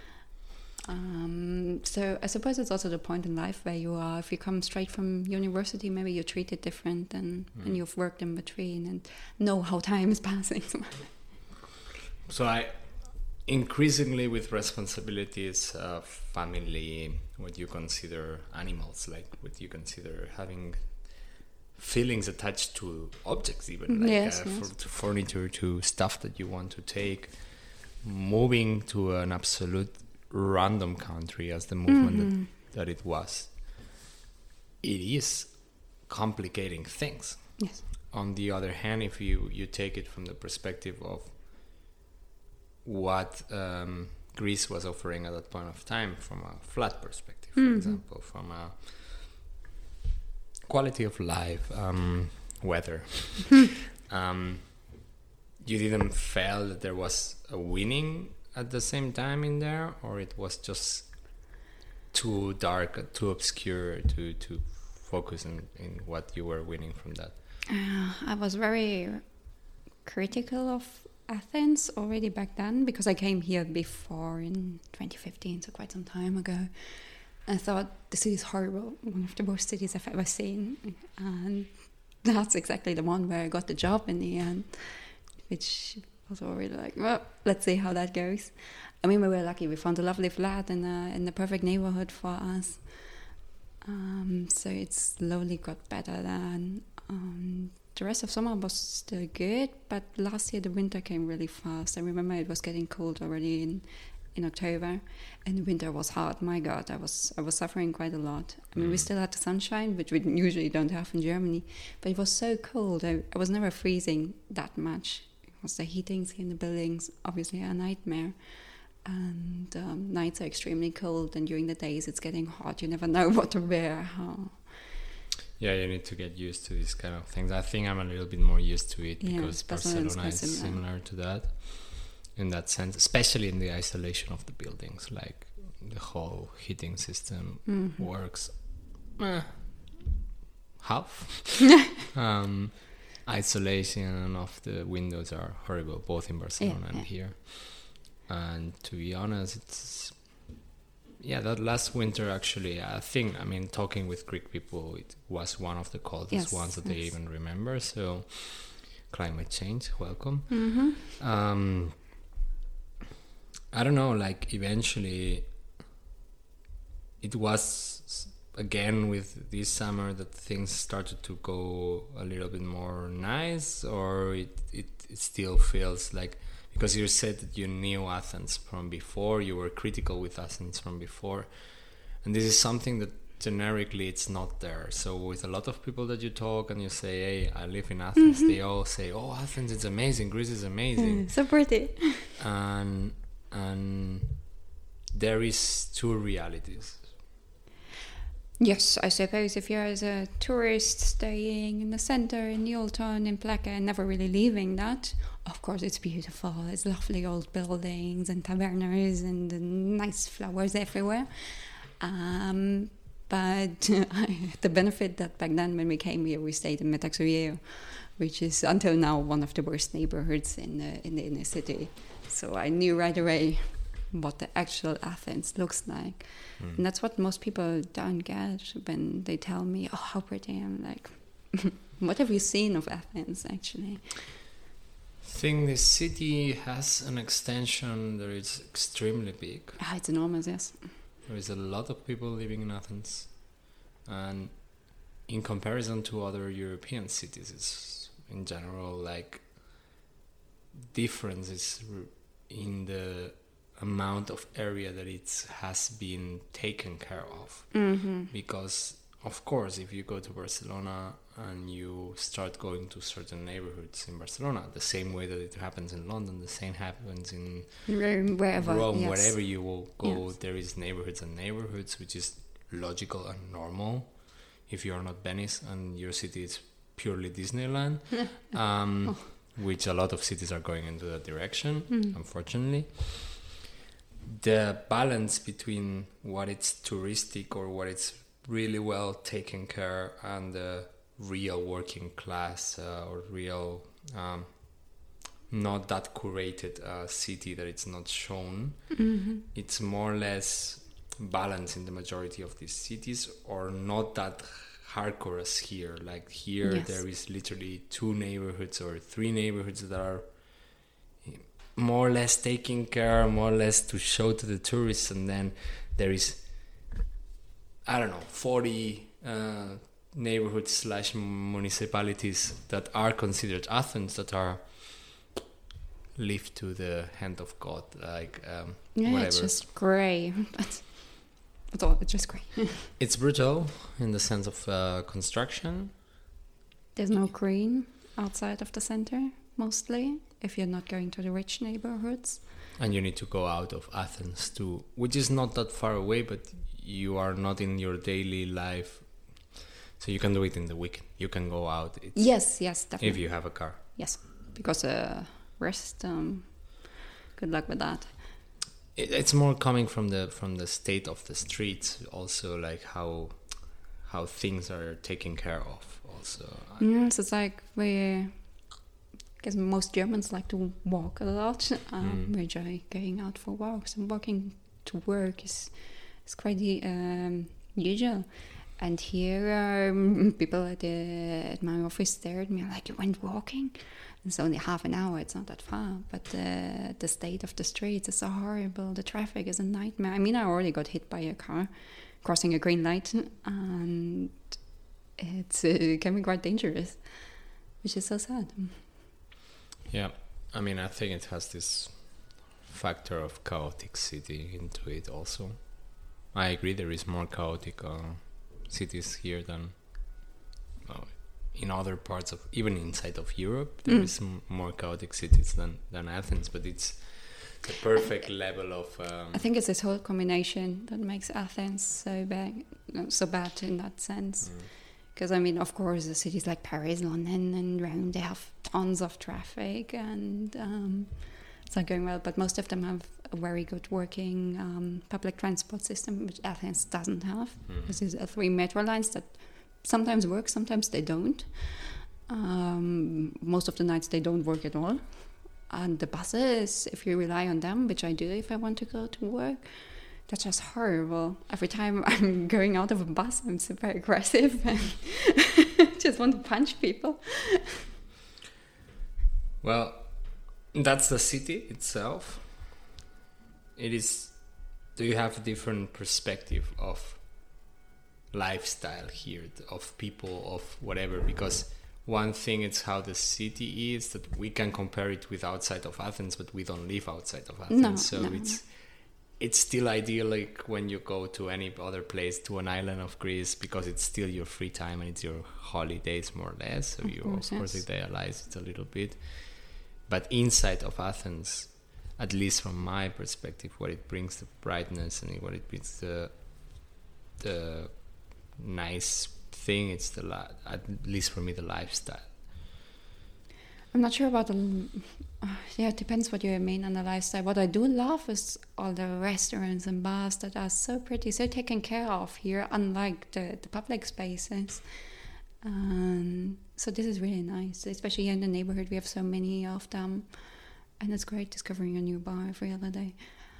Um, so I suppose it's also the point in life where you are. If you come straight from university, maybe you're treated different than mm. and you've worked in between and know how time is passing. So I, increasingly with responsibilities of family, what you consider animals, like what you consider having feelings attached to objects, even like yes, uh, yes. For, to furniture, to stuff that you want to take, moving to an absolute random country as the movement mm-hmm. that, that it was. It is complicating things. Yes. On the other hand, if you, you take it from the perspective of what um, Greece was offering at that point of time, from a flat perspective, for mm-hmm. example, from a quality of life, um, weather, um, you didn't feel that there was a winning at the same time in there, or it was just too dark, too obscure to, to focus in, in what you were winning from that? Uh, I was very critical of Athens already back then because I came here before in twenty fifteen, so quite some time ago. I thought the city is horrible, one of the worst cities I've ever seen, and that's exactly the one where I got the job in the end, which was already like, well, let's see how that goes. I mean, we were lucky; we found a lovely flat in a, in the perfect neighborhood for us. Um, so it slowly got better then. Um, the rest of summer was still good, but last year the winter came really fast. I remember it was getting cold already in, in October, and the winter was hard. My God, I was I was suffering quite a lot. I mean, mm. we still had the sunshine, which we usually don't have in Germany, but it was so cold. I, I was never freezing that much. It was the heatings in the buildings, obviously a nightmare. And um, nights are extremely cold, and during the days it's getting hot. You never know what to wear. How. Yeah, you need to get used to these kind of things. I think I'm a little bit more used to it yeah, because Barcelona is similar. similar to that in that sense, especially in the isolation of the buildings. Like the whole heating system mm-hmm. works eh, half. um, isolation of the windows are horrible, both in Barcelona yeah, and yeah. here. And to be honest, it's yeah, that last winter actually, I think, I mean, talking with Greek people, it was one of the coldest yes, ones that yes. they even remember. So, climate change, welcome. Mm-hmm. Um, I don't know, like, eventually, it was, again, with this summer that things started to go a little bit more nice, or it, it, it still feels like... Because you said that you knew Athens from before, you were critical with Athens from before. And this is something that generically it's not there. So with a lot of people that you talk and you say, hey, I live in Athens, mm-hmm. they all say, oh, Athens is amazing, Greece is amazing. Mm, so pretty. And, and there is two realities. Yes, I suppose if you're as a tourist staying in the center, in the old town, in Plaka, and never really leaving that, of course it's beautiful. It's lovely old buildings and tavernas and uh, nice flowers everywhere. Um, but uh, the benefit that back then when we came here, we stayed in Metaxourou, which is until now one of the worst neighborhoods in the, in the inner city. So I knew right away what the actual Athens looks like. Mm. And that's what most people don't get when they tell me, oh, how pretty. I'm like, what have you seen of Athens, actually? I think the city has an extension that is extremely big. Ah, it's enormous, yes. There is a lot of people living in Athens. And in comparison to other European cities, it's in general, like, differences in the amount of area that it has been taken care of. Mm-hmm. Because, of course, if you go to Barcelona and you start going to certain neighborhoods in Barcelona, the same way that it happens in London, the same happens in wherever, Rome, yes. wherever you will go, yes. there is neighborhoods and neighborhoods, which is logical and normal if you are not Venice and your city is purely Disneyland, um, oh. which a lot of cities are going into that direction, mm. unfortunately. The balance between what it's touristic or what it's really well taken care and the real working class uh, or real um, not that curated uh, city that it's not shown, mm-hmm. it's more or less balanced in the majority of these cities, or not that hardcore as here. Like here, yes. there is literally two neighborhoods or three neighborhoods that are more or less taking care, more or less to show to the tourists, and then there is, I don't know, forty uh, neighborhoods slash municipalities that are considered Athens, that are left to the hand of God, like um, yeah, whatever. It's just grey. That's all. It's just grey. It's brutal in the sense of uh, construction. There's no green outside of the center, mostly, if you're not going to the rich neighborhoods. And you need to go out of Athens too, which is not that far away, but you are not in your daily life. So you can do it in the weekend. You can go out. It's yes, yes, definitely. If you have a car. Yes, because uh, rest, um, good luck with that. It, it's more coming from the from the state of the streets, also like how how things are taken care of. Also. So yes, it's like we, because most Germans like to walk a lot. Um, Mm. We enjoy going out for walks, and walking to work is is quite um, usual. And here, um, people at the at my office stared at me like, "You went walking?" It's only half an hour. It's not that far, but uh, the state of the streets is so horrible. The traffic is a nightmare. I mean, I already got hit by a car crossing a green light, and it's uh, it can be quite dangerous, which is so sad. yeah, I mean, I think it has this factor of chaotic city into it also. I agree there is more chaotic uh, cities here than uh, in other parts of, even inside of Europe, there Mm. is m- more chaotic cities than, than Athens, but it's the perfect level of... Um, I think it's this whole combination that makes Athens so bad, so bad in that sense. mm, Because I mean, of course, the cities like Paris, London, and Rome, they have tons of traffic, and um, it's not going well. But most of them have a very good working um, public transport system, which Athens doesn't have. mm. Because there's uh, three metro lines that sometimes work, sometimes they don't. Um, most of the nights they don't work at all. And the buses, if you rely on them, which I do if I want to go to work, that's just horrible. Every time I'm going out of a bus, I'm super aggressive and just want to punch people. Well, that's the city itself. It is... Do you have a different perspective of lifestyle here, of people, of whatever? Because one thing is how the city is, that we can compare it with outside of Athens, but we don't live outside of Athens. No, so no, it's it's still idyllic when you go to any other place, to an island of Greece, because it's still your free time and it's your holidays more or less. So Of you course, of course yes. idealize it a little bit. But inside of Athens, at least from my perspective, what it brings, the brightness and what it brings, the the nice thing, it's the li- at least for me the lifestyle. I'm not sure about the... Uh, yeah, it depends what you mean on the lifestyle. What I do love is all the restaurants and bars that are so pretty, so taken care of here, unlike the, the public spaces. Um, so this is really nice, especially here in the neighborhood. We have so many of them, and it's great discovering a new bar every other day.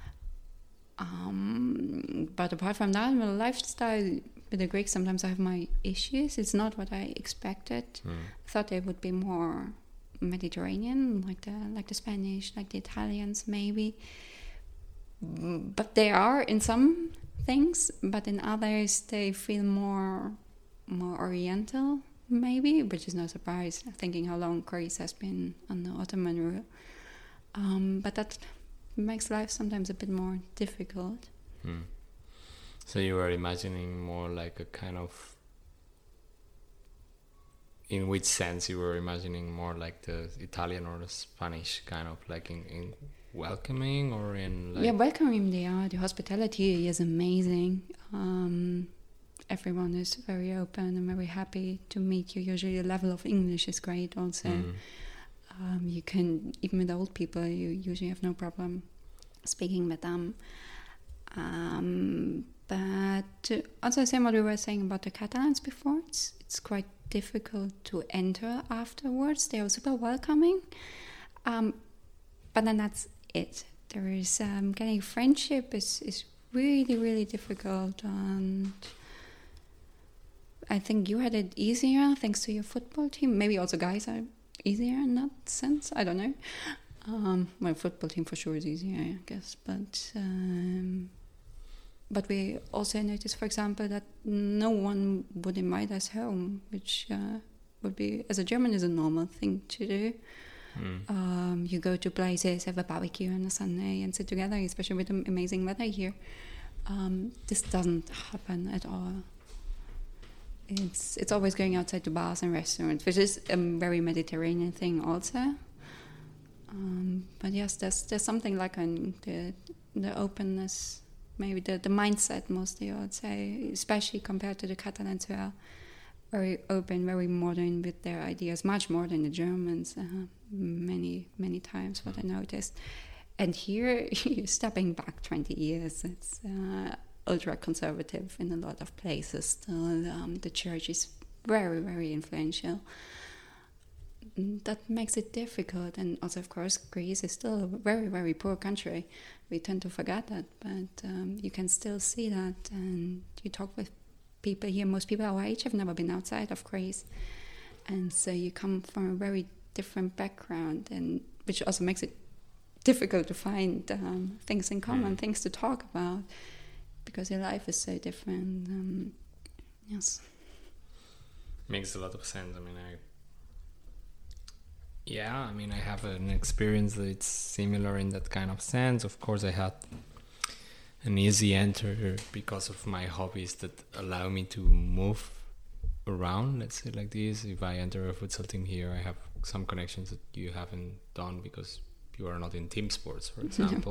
Um, but apart from that, the lifestyle with the Greeks, sometimes I have my issues. It's not what I expected. Mm. I thought they would be more Mediterranean, like the like the Spanish, like the Italians, maybe. Mm, But they are in some things, but in others they feel more more Oriental, maybe, which is no surprise, thinking how long Greece has been under Ottoman rule. Um, but that makes life sometimes a bit more difficult. Mm. So you were imagining more like a kind of... In which sense you were imagining more like the Italian or the Spanish kind of, like in, in welcoming, or in like... Yeah, welcoming they are. The hospitality is amazing. Um, everyone is very open and very happy to meet you. Usually the level of English is great also. Mm. Um, you can, even with old people, you usually have no problem speaking with them. Um, but uh, also same what we were saying about the Catalans before, it's, it's quite difficult to enter afterwards. They are super welcoming. Um, but then that's it. There is, um, getting friendship is, is really, really difficult. And I think you had it easier thanks to your football team. Maybe also guys are easier in that sense. I don't know. Um, my football team for sure is easier, I guess. But um, but we also noticed, for example, that no one would invite us home, which uh, would be, as a German, is a normal thing to do. Mm. Um, you go to places, have a barbecue on a Sunday and sit together, especially with the amazing weather here. Um, this doesn't happen at all. It's it's always going outside to bars and restaurants, which is a very Mediterranean thing also. Um, but yes, there's there's something like on the the openness, maybe the, the mindset mostly, I would say, especially compared to the Catalans, who are very open, very modern with their ideas, much more than the Germans, uh, many, many times, what I noticed. And here, you're stepping back twenty years, it's uh, ultra-conservative in a lot of places still. Um, the church is very, very influential. That makes it difficult. And also, of course, Greece is still a very, very poor country. We tend to forget that, but um, you can still see that. And you talk with people here, most people our age have never been outside of Greece. And so you come from a very different background, and which also makes it difficult to find um, things in common, mm. things to talk about, because your life is so different. Um, yes. Makes a lot of sense. I mean, I... Yeah, I mean, I have an experience that's similar in that kind of sense. Of course, I had an easy enter because of my hobbies that allow me to move around, let's say like this. If I enter a futsal team here, I have some connections that you haven't done because you are not in team sports, for example.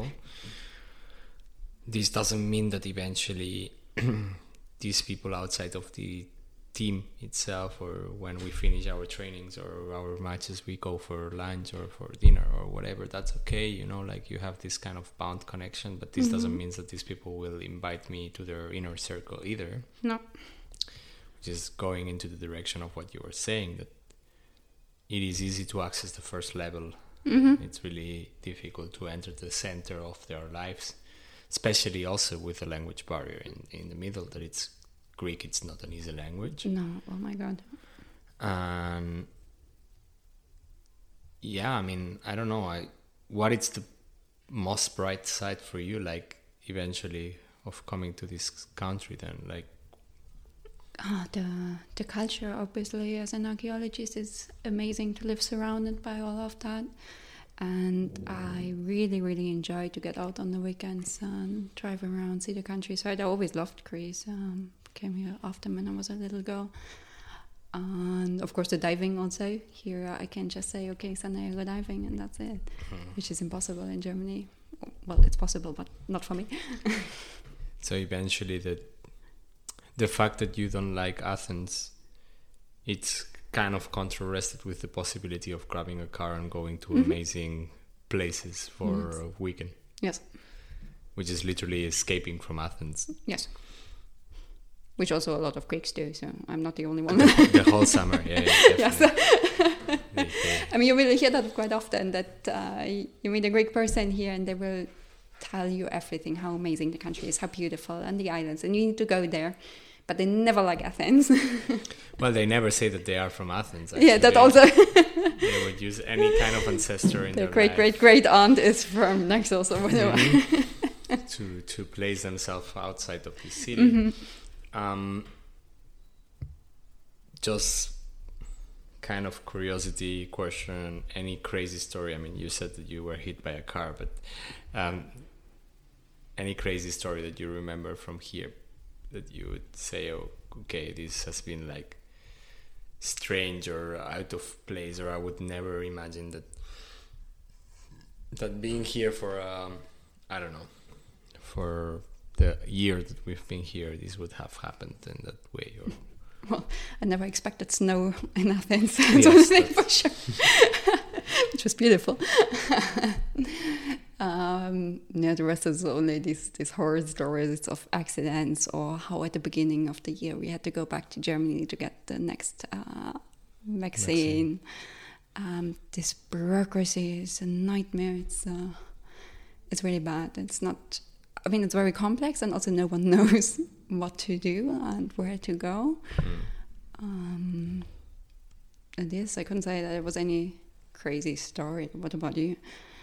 This doesn't mean that eventually these people outside of the team itself, or when we finish our trainings or our matches, we go for lunch or for dinner or whatever, that's okay, you know, like you have this kind of bound connection, but this mm-hmm. doesn't mean that these people will invite me to their inner circle either. No. Which is going into the direction of what you were saying, that it is easy to access the first level. Mm-hmm. It's really difficult to enter the center of their lives, especially also with a language barrier in, in the middle, that it's Greek, it's not an easy language. No, oh my God. Um, yeah, I mean, I don't know. I what is the most bright side for you, like, eventually, of coming to this country then? Like, ah, the the culture, obviously, as an archaeologist, is amazing to live surrounded by all of that. And I really, really enjoy to get out on the weekends and drive around, see the countryside. I always loved Greece. Um, came here often when I was a little girl. And of course the diving also. Here I can just say, okay, Sunday I go diving, and that's it, mm. which is impossible in Germany. Well, it's possible, but not for me. So eventually the, the fact that you don't like Athens, it's kind of contrasted with the possibility of grabbing a car and going to mm-hmm. amazing places for yes. a weekend. Yes. Which is literally escaping from Athens. Yes. Which also a lot of Greeks do, so I'm not the only one. The, the whole summer, yeah, yeah yes. I mean, you will hear that quite often, that uh, you meet a Greek person here and they will tell you everything, how amazing the country is, how beautiful, and the islands, and you need to go there. But they never like Athens. Well, they never say that they are from Athens. Actually. Yeah, that also. They would use any kind of ancestor in their, their great, life. great, great aunt is from Naxos or whatever. Mm-hmm. to to place themselves outside of the city. Mm-hmm. Um, just kind of curiosity question, any crazy story? I mean, you said that you were hit by a car, but um, any crazy story that you remember from here that you would say, oh, okay, this has been like strange or out of place, or I would never imagine that that being here for, um, I don't know, for the year that we've been here, this would have happened in that way? Or well, I never expected snow in Athens, yes, for sure. Which was beautiful. um, yeah, the rest is only these these horror stories of accidents, or how at the beginning of the year we had to go back to Germany to get the next uh, vaccine. vaccine. Um, this bureaucracy is a nightmare. It's uh, it's really bad. It's not. I mean, it's very complex, and also no one knows what to do and where to go. Mm. Um, and yes, I couldn't say that there was any crazy story. What about you?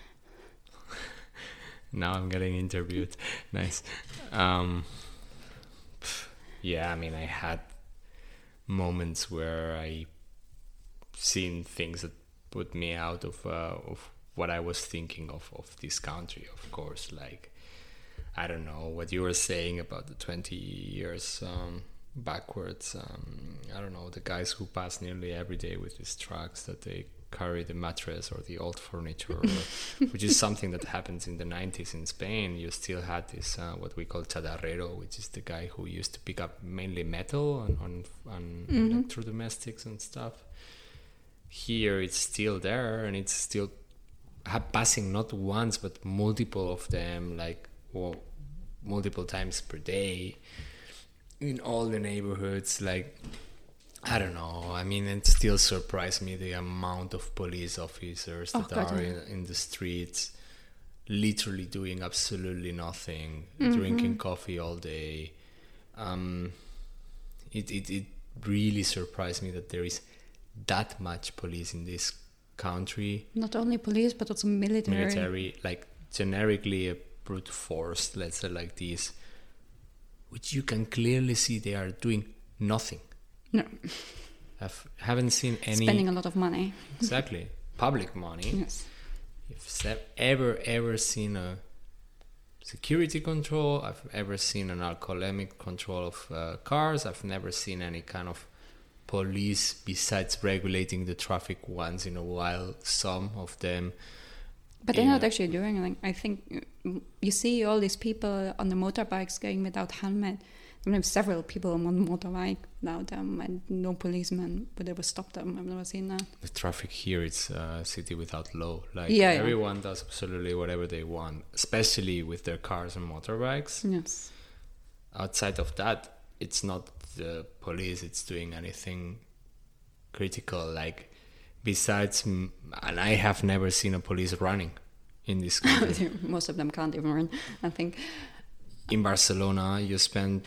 Now I'm getting interviewed. Nice. Um, yeah, I mean, I had moments where I seen things that put me out of uh, of what I was thinking of of this country. Of course, like, I don't know what you were saying about the twenty years um, backwards. Um, I don't know, the guys who pass nearly every day with these trucks that they carry the mattress or the old furniture, or, which is something that happens in the nineties in Spain. You still had this, uh, what we call chatarrero, which is the guy who used to pick up mainly metal on, on, on mm-hmm. electrodomestics and stuff. Here it's still there, and it's still ha- passing not once, but multiple of them, like, well, multiple times per day in all the neighborhoods. Like, I don't know. I mean, it still surprised me the amount of police officers that Oh, God, are yeah. in, in the streets, literally doing absolutely nothing, Mm-hmm. drinking coffee all day. Um, it, it it really surprised me that there is that much police in this country. Not only police, but also military. Military, like generically a brute force, let's say like this, which you can clearly see they are doing nothing. No, I haven't seen any spending a lot of money. exactly public money. Yes. If I've ever ever seen a security control, I've ever seen an alcoholemic control of uh, cars. I've never seen any kind of police besides regulating the traffic once in a while. Some of them. But they're Yeah. not actually doing it. Like, I think uh, you see all these people on the motorbikes going without helmet. I mean, several people on one motorbike without them, and no policeman would ever stop them. I've never seen that. The traffic here, it's a city without law. Like Yeah, yeah. everyone does absolutely whatever they want, especially with their cars and motorbikes. Yes. Outside of that, it's not the police it's doing anything critical. Like besides, and I have never seen a police running in this country. Most of them can't even run, I think. In Barcelona, you spend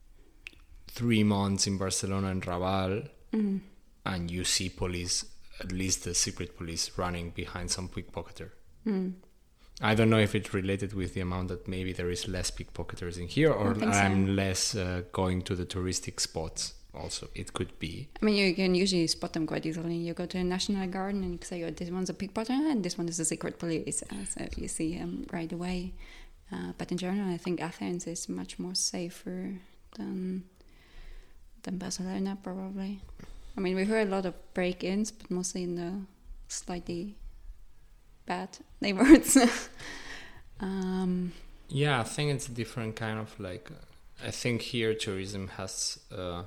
three months in Barcelona and Raval, Mm. and you see police, at least the secret police, running behind some pickpocketer. Mm. I don't know if it's related with the amount that maybe there is less pickpocketers in here, or I think so. I'm less uh, going to the touristic spots. Also, it could be. I mean, you can usually spot them quite easily. You go to a national garden and you say, oh, this one's a pickpocket and this one is the secret police. Uh, so you see them right away. Uh, but in general, I think Athens is much more safer than than Barcelona, probably. I mean, we heard a lot of break-ins, but mostly in the slightly bad neighborhoods. um, Yeah, I think it's a different kind of like. I think here tourism has uh,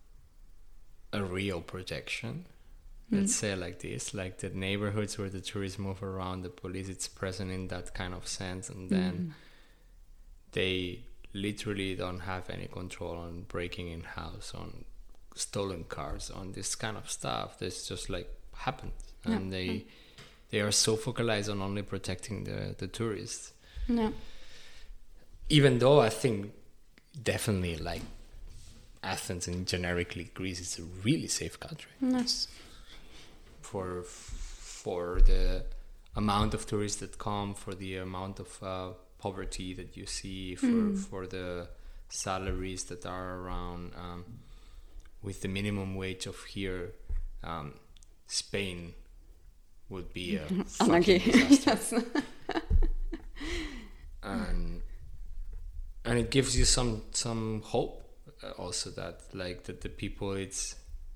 a real protection. Let's Mm. say like this, like the neighborhoods where the tourists move around, the police, it's present in that kind of sense, and then mm, they literally don't have any control on breaking in house, on stolen cars, on this kind of stuff. This just like happens, Yeah. and they they are so focalized on only protecting the the tourists. no. Even though I think definitely like Athens and generically Greece is a really safe country Yes. for for the amount of tourists that come, for the amount of uh, poverty that you see, for Mm. for the salaries that are around. Um, with the minimum wage of here, um, Spain would be a Anarchy. fucking disaster. Yes. and and it gives you some some hope uh, also that like that the people, it's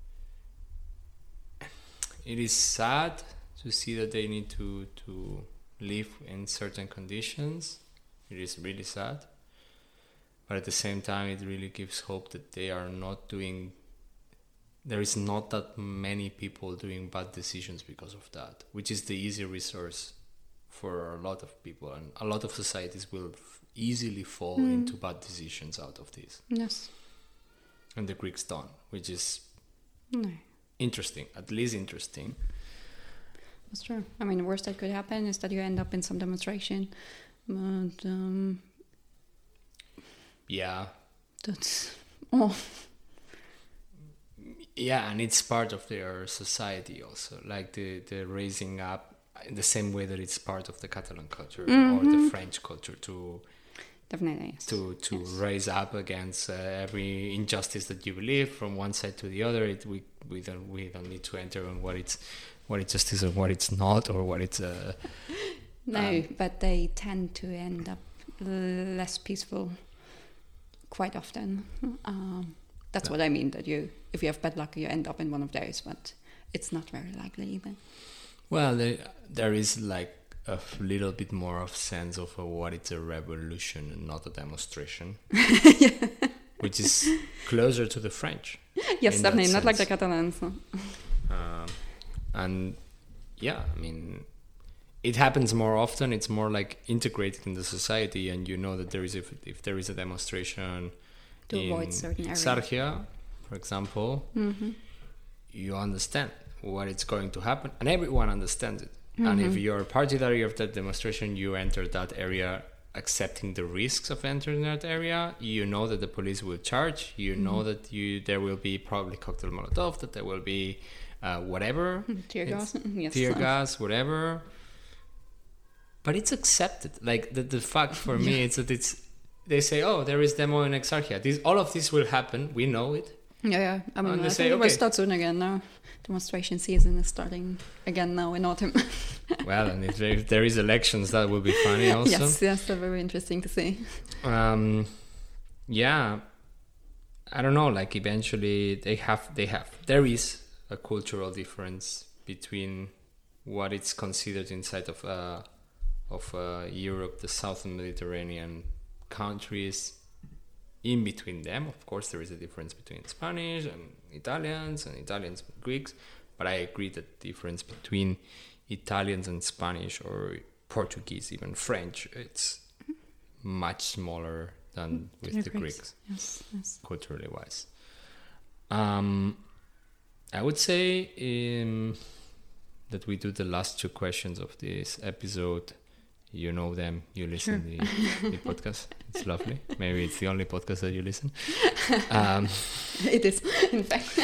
it is sad to see that they need to to live in certain conditions. It is really sad, but at the same time it really gives hope that they are not doing there is not that many people doing bad decisions because of that, which is the easy resource for a lot of people, and a lot of societies will f- easily fall Mm. into bad decisions out of this. Yes. And the Greeks don't, which is No. interesting, at least interesting. That's true. I mean, the worst that could happen is that you end up in some demonstration. But um, Yeah, that's... Oh, yeah, and it's part of their society also, like the, the raising up in the same way that it's part of the Catalan culture or the Mhm. French culture to definitely, yes. to to Yes. raise up against uh, every injustice that you believe from one side to the other. It, we we don't we don't need to enter on what it's what it's justice and what it's not, or what it's uh, No, um, but they tend to end up less peaceful quite often. Um, that's Yeah. what I mean, that you, if you have bad luck, you end up in one of those, but it's not very likely either. well, there, there is like a f- little bit more of sense of uh, what it's a revolution and not a demonstration, which is closer to the French. Yes, In that definitely, not like the sense. Catalans. Um, and yeah, I mean, it happens more often. It's more like integrated in the society, and you know that there is if if there is a demonstration To in avoid certain areas. Exarchia, for example, Mm-hmm. you understand what it's going to happen, and everyone understands it. Mm-hmm. And if you're a partiary of that demonstration, you enter that area accepting the risks of entering that area. You know that the police will charge. You mm-hmm. know that you there will be probably cocktail Molotov, that there will be uh, whatever. Tear gas. Yes. Tear gas, whatever. But it's accepted. Like, the, the fact for me is that it's, they say, oh, there is demo in Exarchia. This, all of this will happen. We know it. Yeah, yeah. I mean, And I they say, think it will okay. start soon again now. Demonstration season is starting again now in autumn. Well, and if there, if there is elections, that will be funny also. Yes, yes, they're very interesting to see. Um, yeah, I don't know. Like, eventually, they have, they have. There is a cultural difference between what it's considered inside of uh, of uh, Europe, the southern Mediterranean countries. In between them, of course, there is a difference between Spanish and Italians and Italians and Greeks. But I agree that the difference between Italians and Spanish, or Portuguese, even French, it's much smaller than with They're the Greeks. Greeks, Yes, yes. culturally wise. Um, I would say um, that we do the last two questions of this episode. You know them, you listen Sure. the, the podcast. It's lovely. Maybe it's the only podcast that you listen. Um, It is, in fact.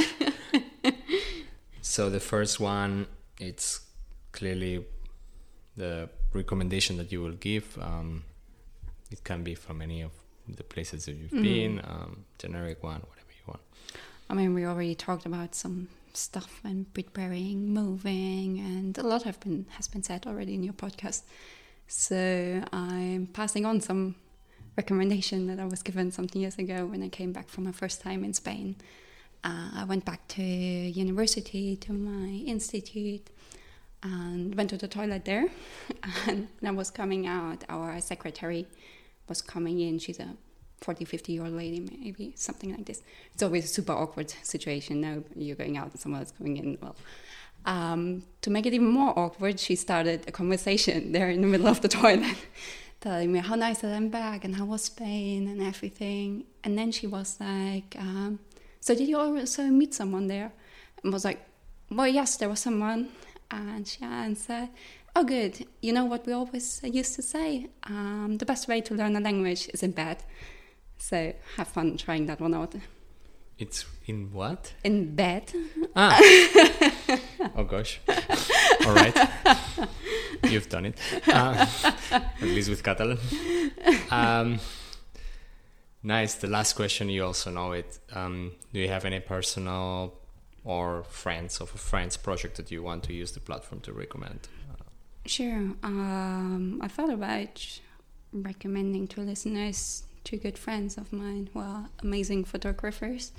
so the first one, it's clearly the recommendation that you will give. Um, it can be from any of the places that you've Mm. been, um, generic one, whatever you want. I mean, we already talked about some stuff and preparing, moving, and a lot have been has been said already in your podcast. So I'm passing on some recommendation that I was given some years ago when I came back from my first time in Spain. Uh, I went back to university, to my institute, and went to the toilet there. And when I was coming out, our secretary was coming in. She's a forty, fifty year old lady, maybe something like this. It's always a super awkward situation. Now you're going out and someone else going in. Well, um, to make it even more awkward, she started a conversation there in the middle of the toilet, telling me how nice that I'm back and how was Spain and everything. And then she was like, um, so did you also meet someone there? And was like, well, yes, there was someone. And she answered, oh, good. You know what we always used to say? Um, the best way to learn a language is in bed. So have fun trying that one out. It's in what? In bed. Ah. Oh, gosh. All right. You've done it. Uh, at least with Catalan. Um, nice. The last question, you also know it. Um, do you have any personal or friends of a friend's project that you want to use the platform to recommend? Sure. Um, I thought about recommending to listeners two good friends of mine who are amazing photographers,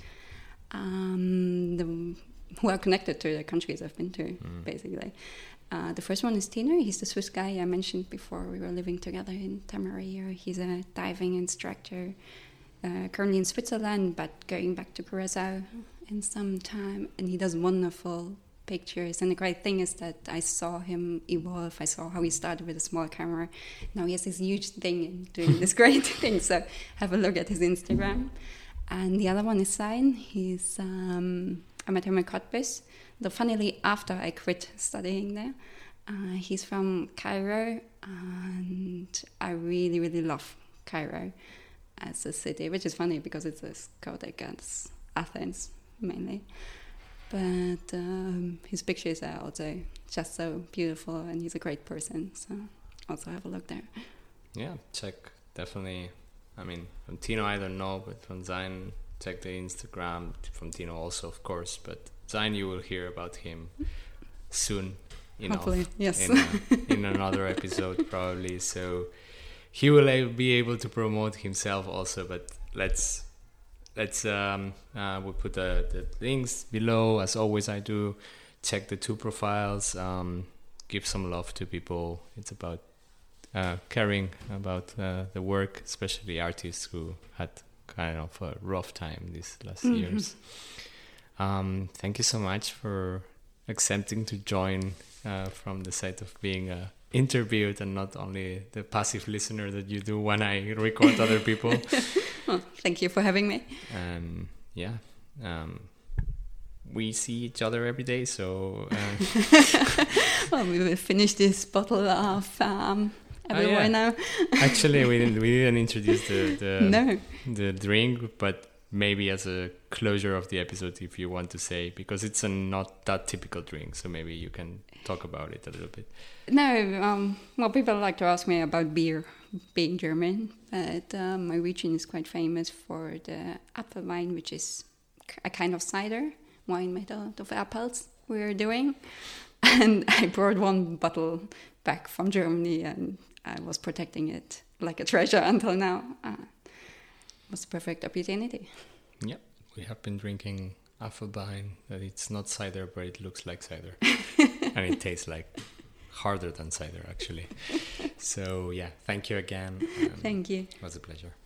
um, the, who are connected to the countries I've been to, mm. basically. Uh, the first one is Tino. He's the Swiss guy I mentioned before. We were living together in Tamarillo. He's a diving instructor, uh, currently in Switzerland, but going back to Curacao in some time. And he does wonderful pictures. And the great thing is that I saw him evolve. I saw how he started with a small camera. Now he has this huge thing and doing this great thing. So have a look at his Instagram. And the other one is Zain. He's um, I met him in Cottbus. Though funnily, after I quit studying there, uh, he's from Cairo, and I really, really love Cairo as a city, which is funny because it's as chaotic as Athens mainly. But um, his pictures are also just so beautiful, and he's a great person. So also have a look there. Yeah, check definitely. I mean, from Tino I don't know, but from Zain, check the Instagram. From Tino also, of course. But Zain, you will hear about him soon enough. Hopefully, yes. In, a, in another episode, probably. So he will be able to promote himself also. But let's let's um uh, we'll put the, the links below, as always I do. Check the two profiles. Um, give some love to people. It's about uh, caring about uh, the work, especially artists who had kind of a rough time these last mm-hmm. years. Um, thank you so much for accepting to join uh, from the side of being uh, interviewed and not only the passive listener that you do when I record other people. Well, thank you for having me. Um, yeah. Um, we see each other every day, so... Uh, well, we will finish this bottle of um, everywhere oh, yeah. now. Actually, we didn't, we didn't introduce the, the, no. the drink, but maybe as a closure of the episode, if you want to say, because it's a not that typical drink, so maybe you can talk about it a little bit. No, um, well, people like to ask me about beer, being German, but um, my region is quite famous for the Apfelwein, which is a kind of cider, wine made out of apples we're doing. And I brought one bottle back from Germany, and I was protecting it like a treasure until now. Uh, it was a perfect opportunity. Yeah, we have been drinking Apfelwein. It's not cider, but it looks like cider. And it tastes like harder than cider, actually. So, yeah, thank you again. Thank you. It was a pleasure.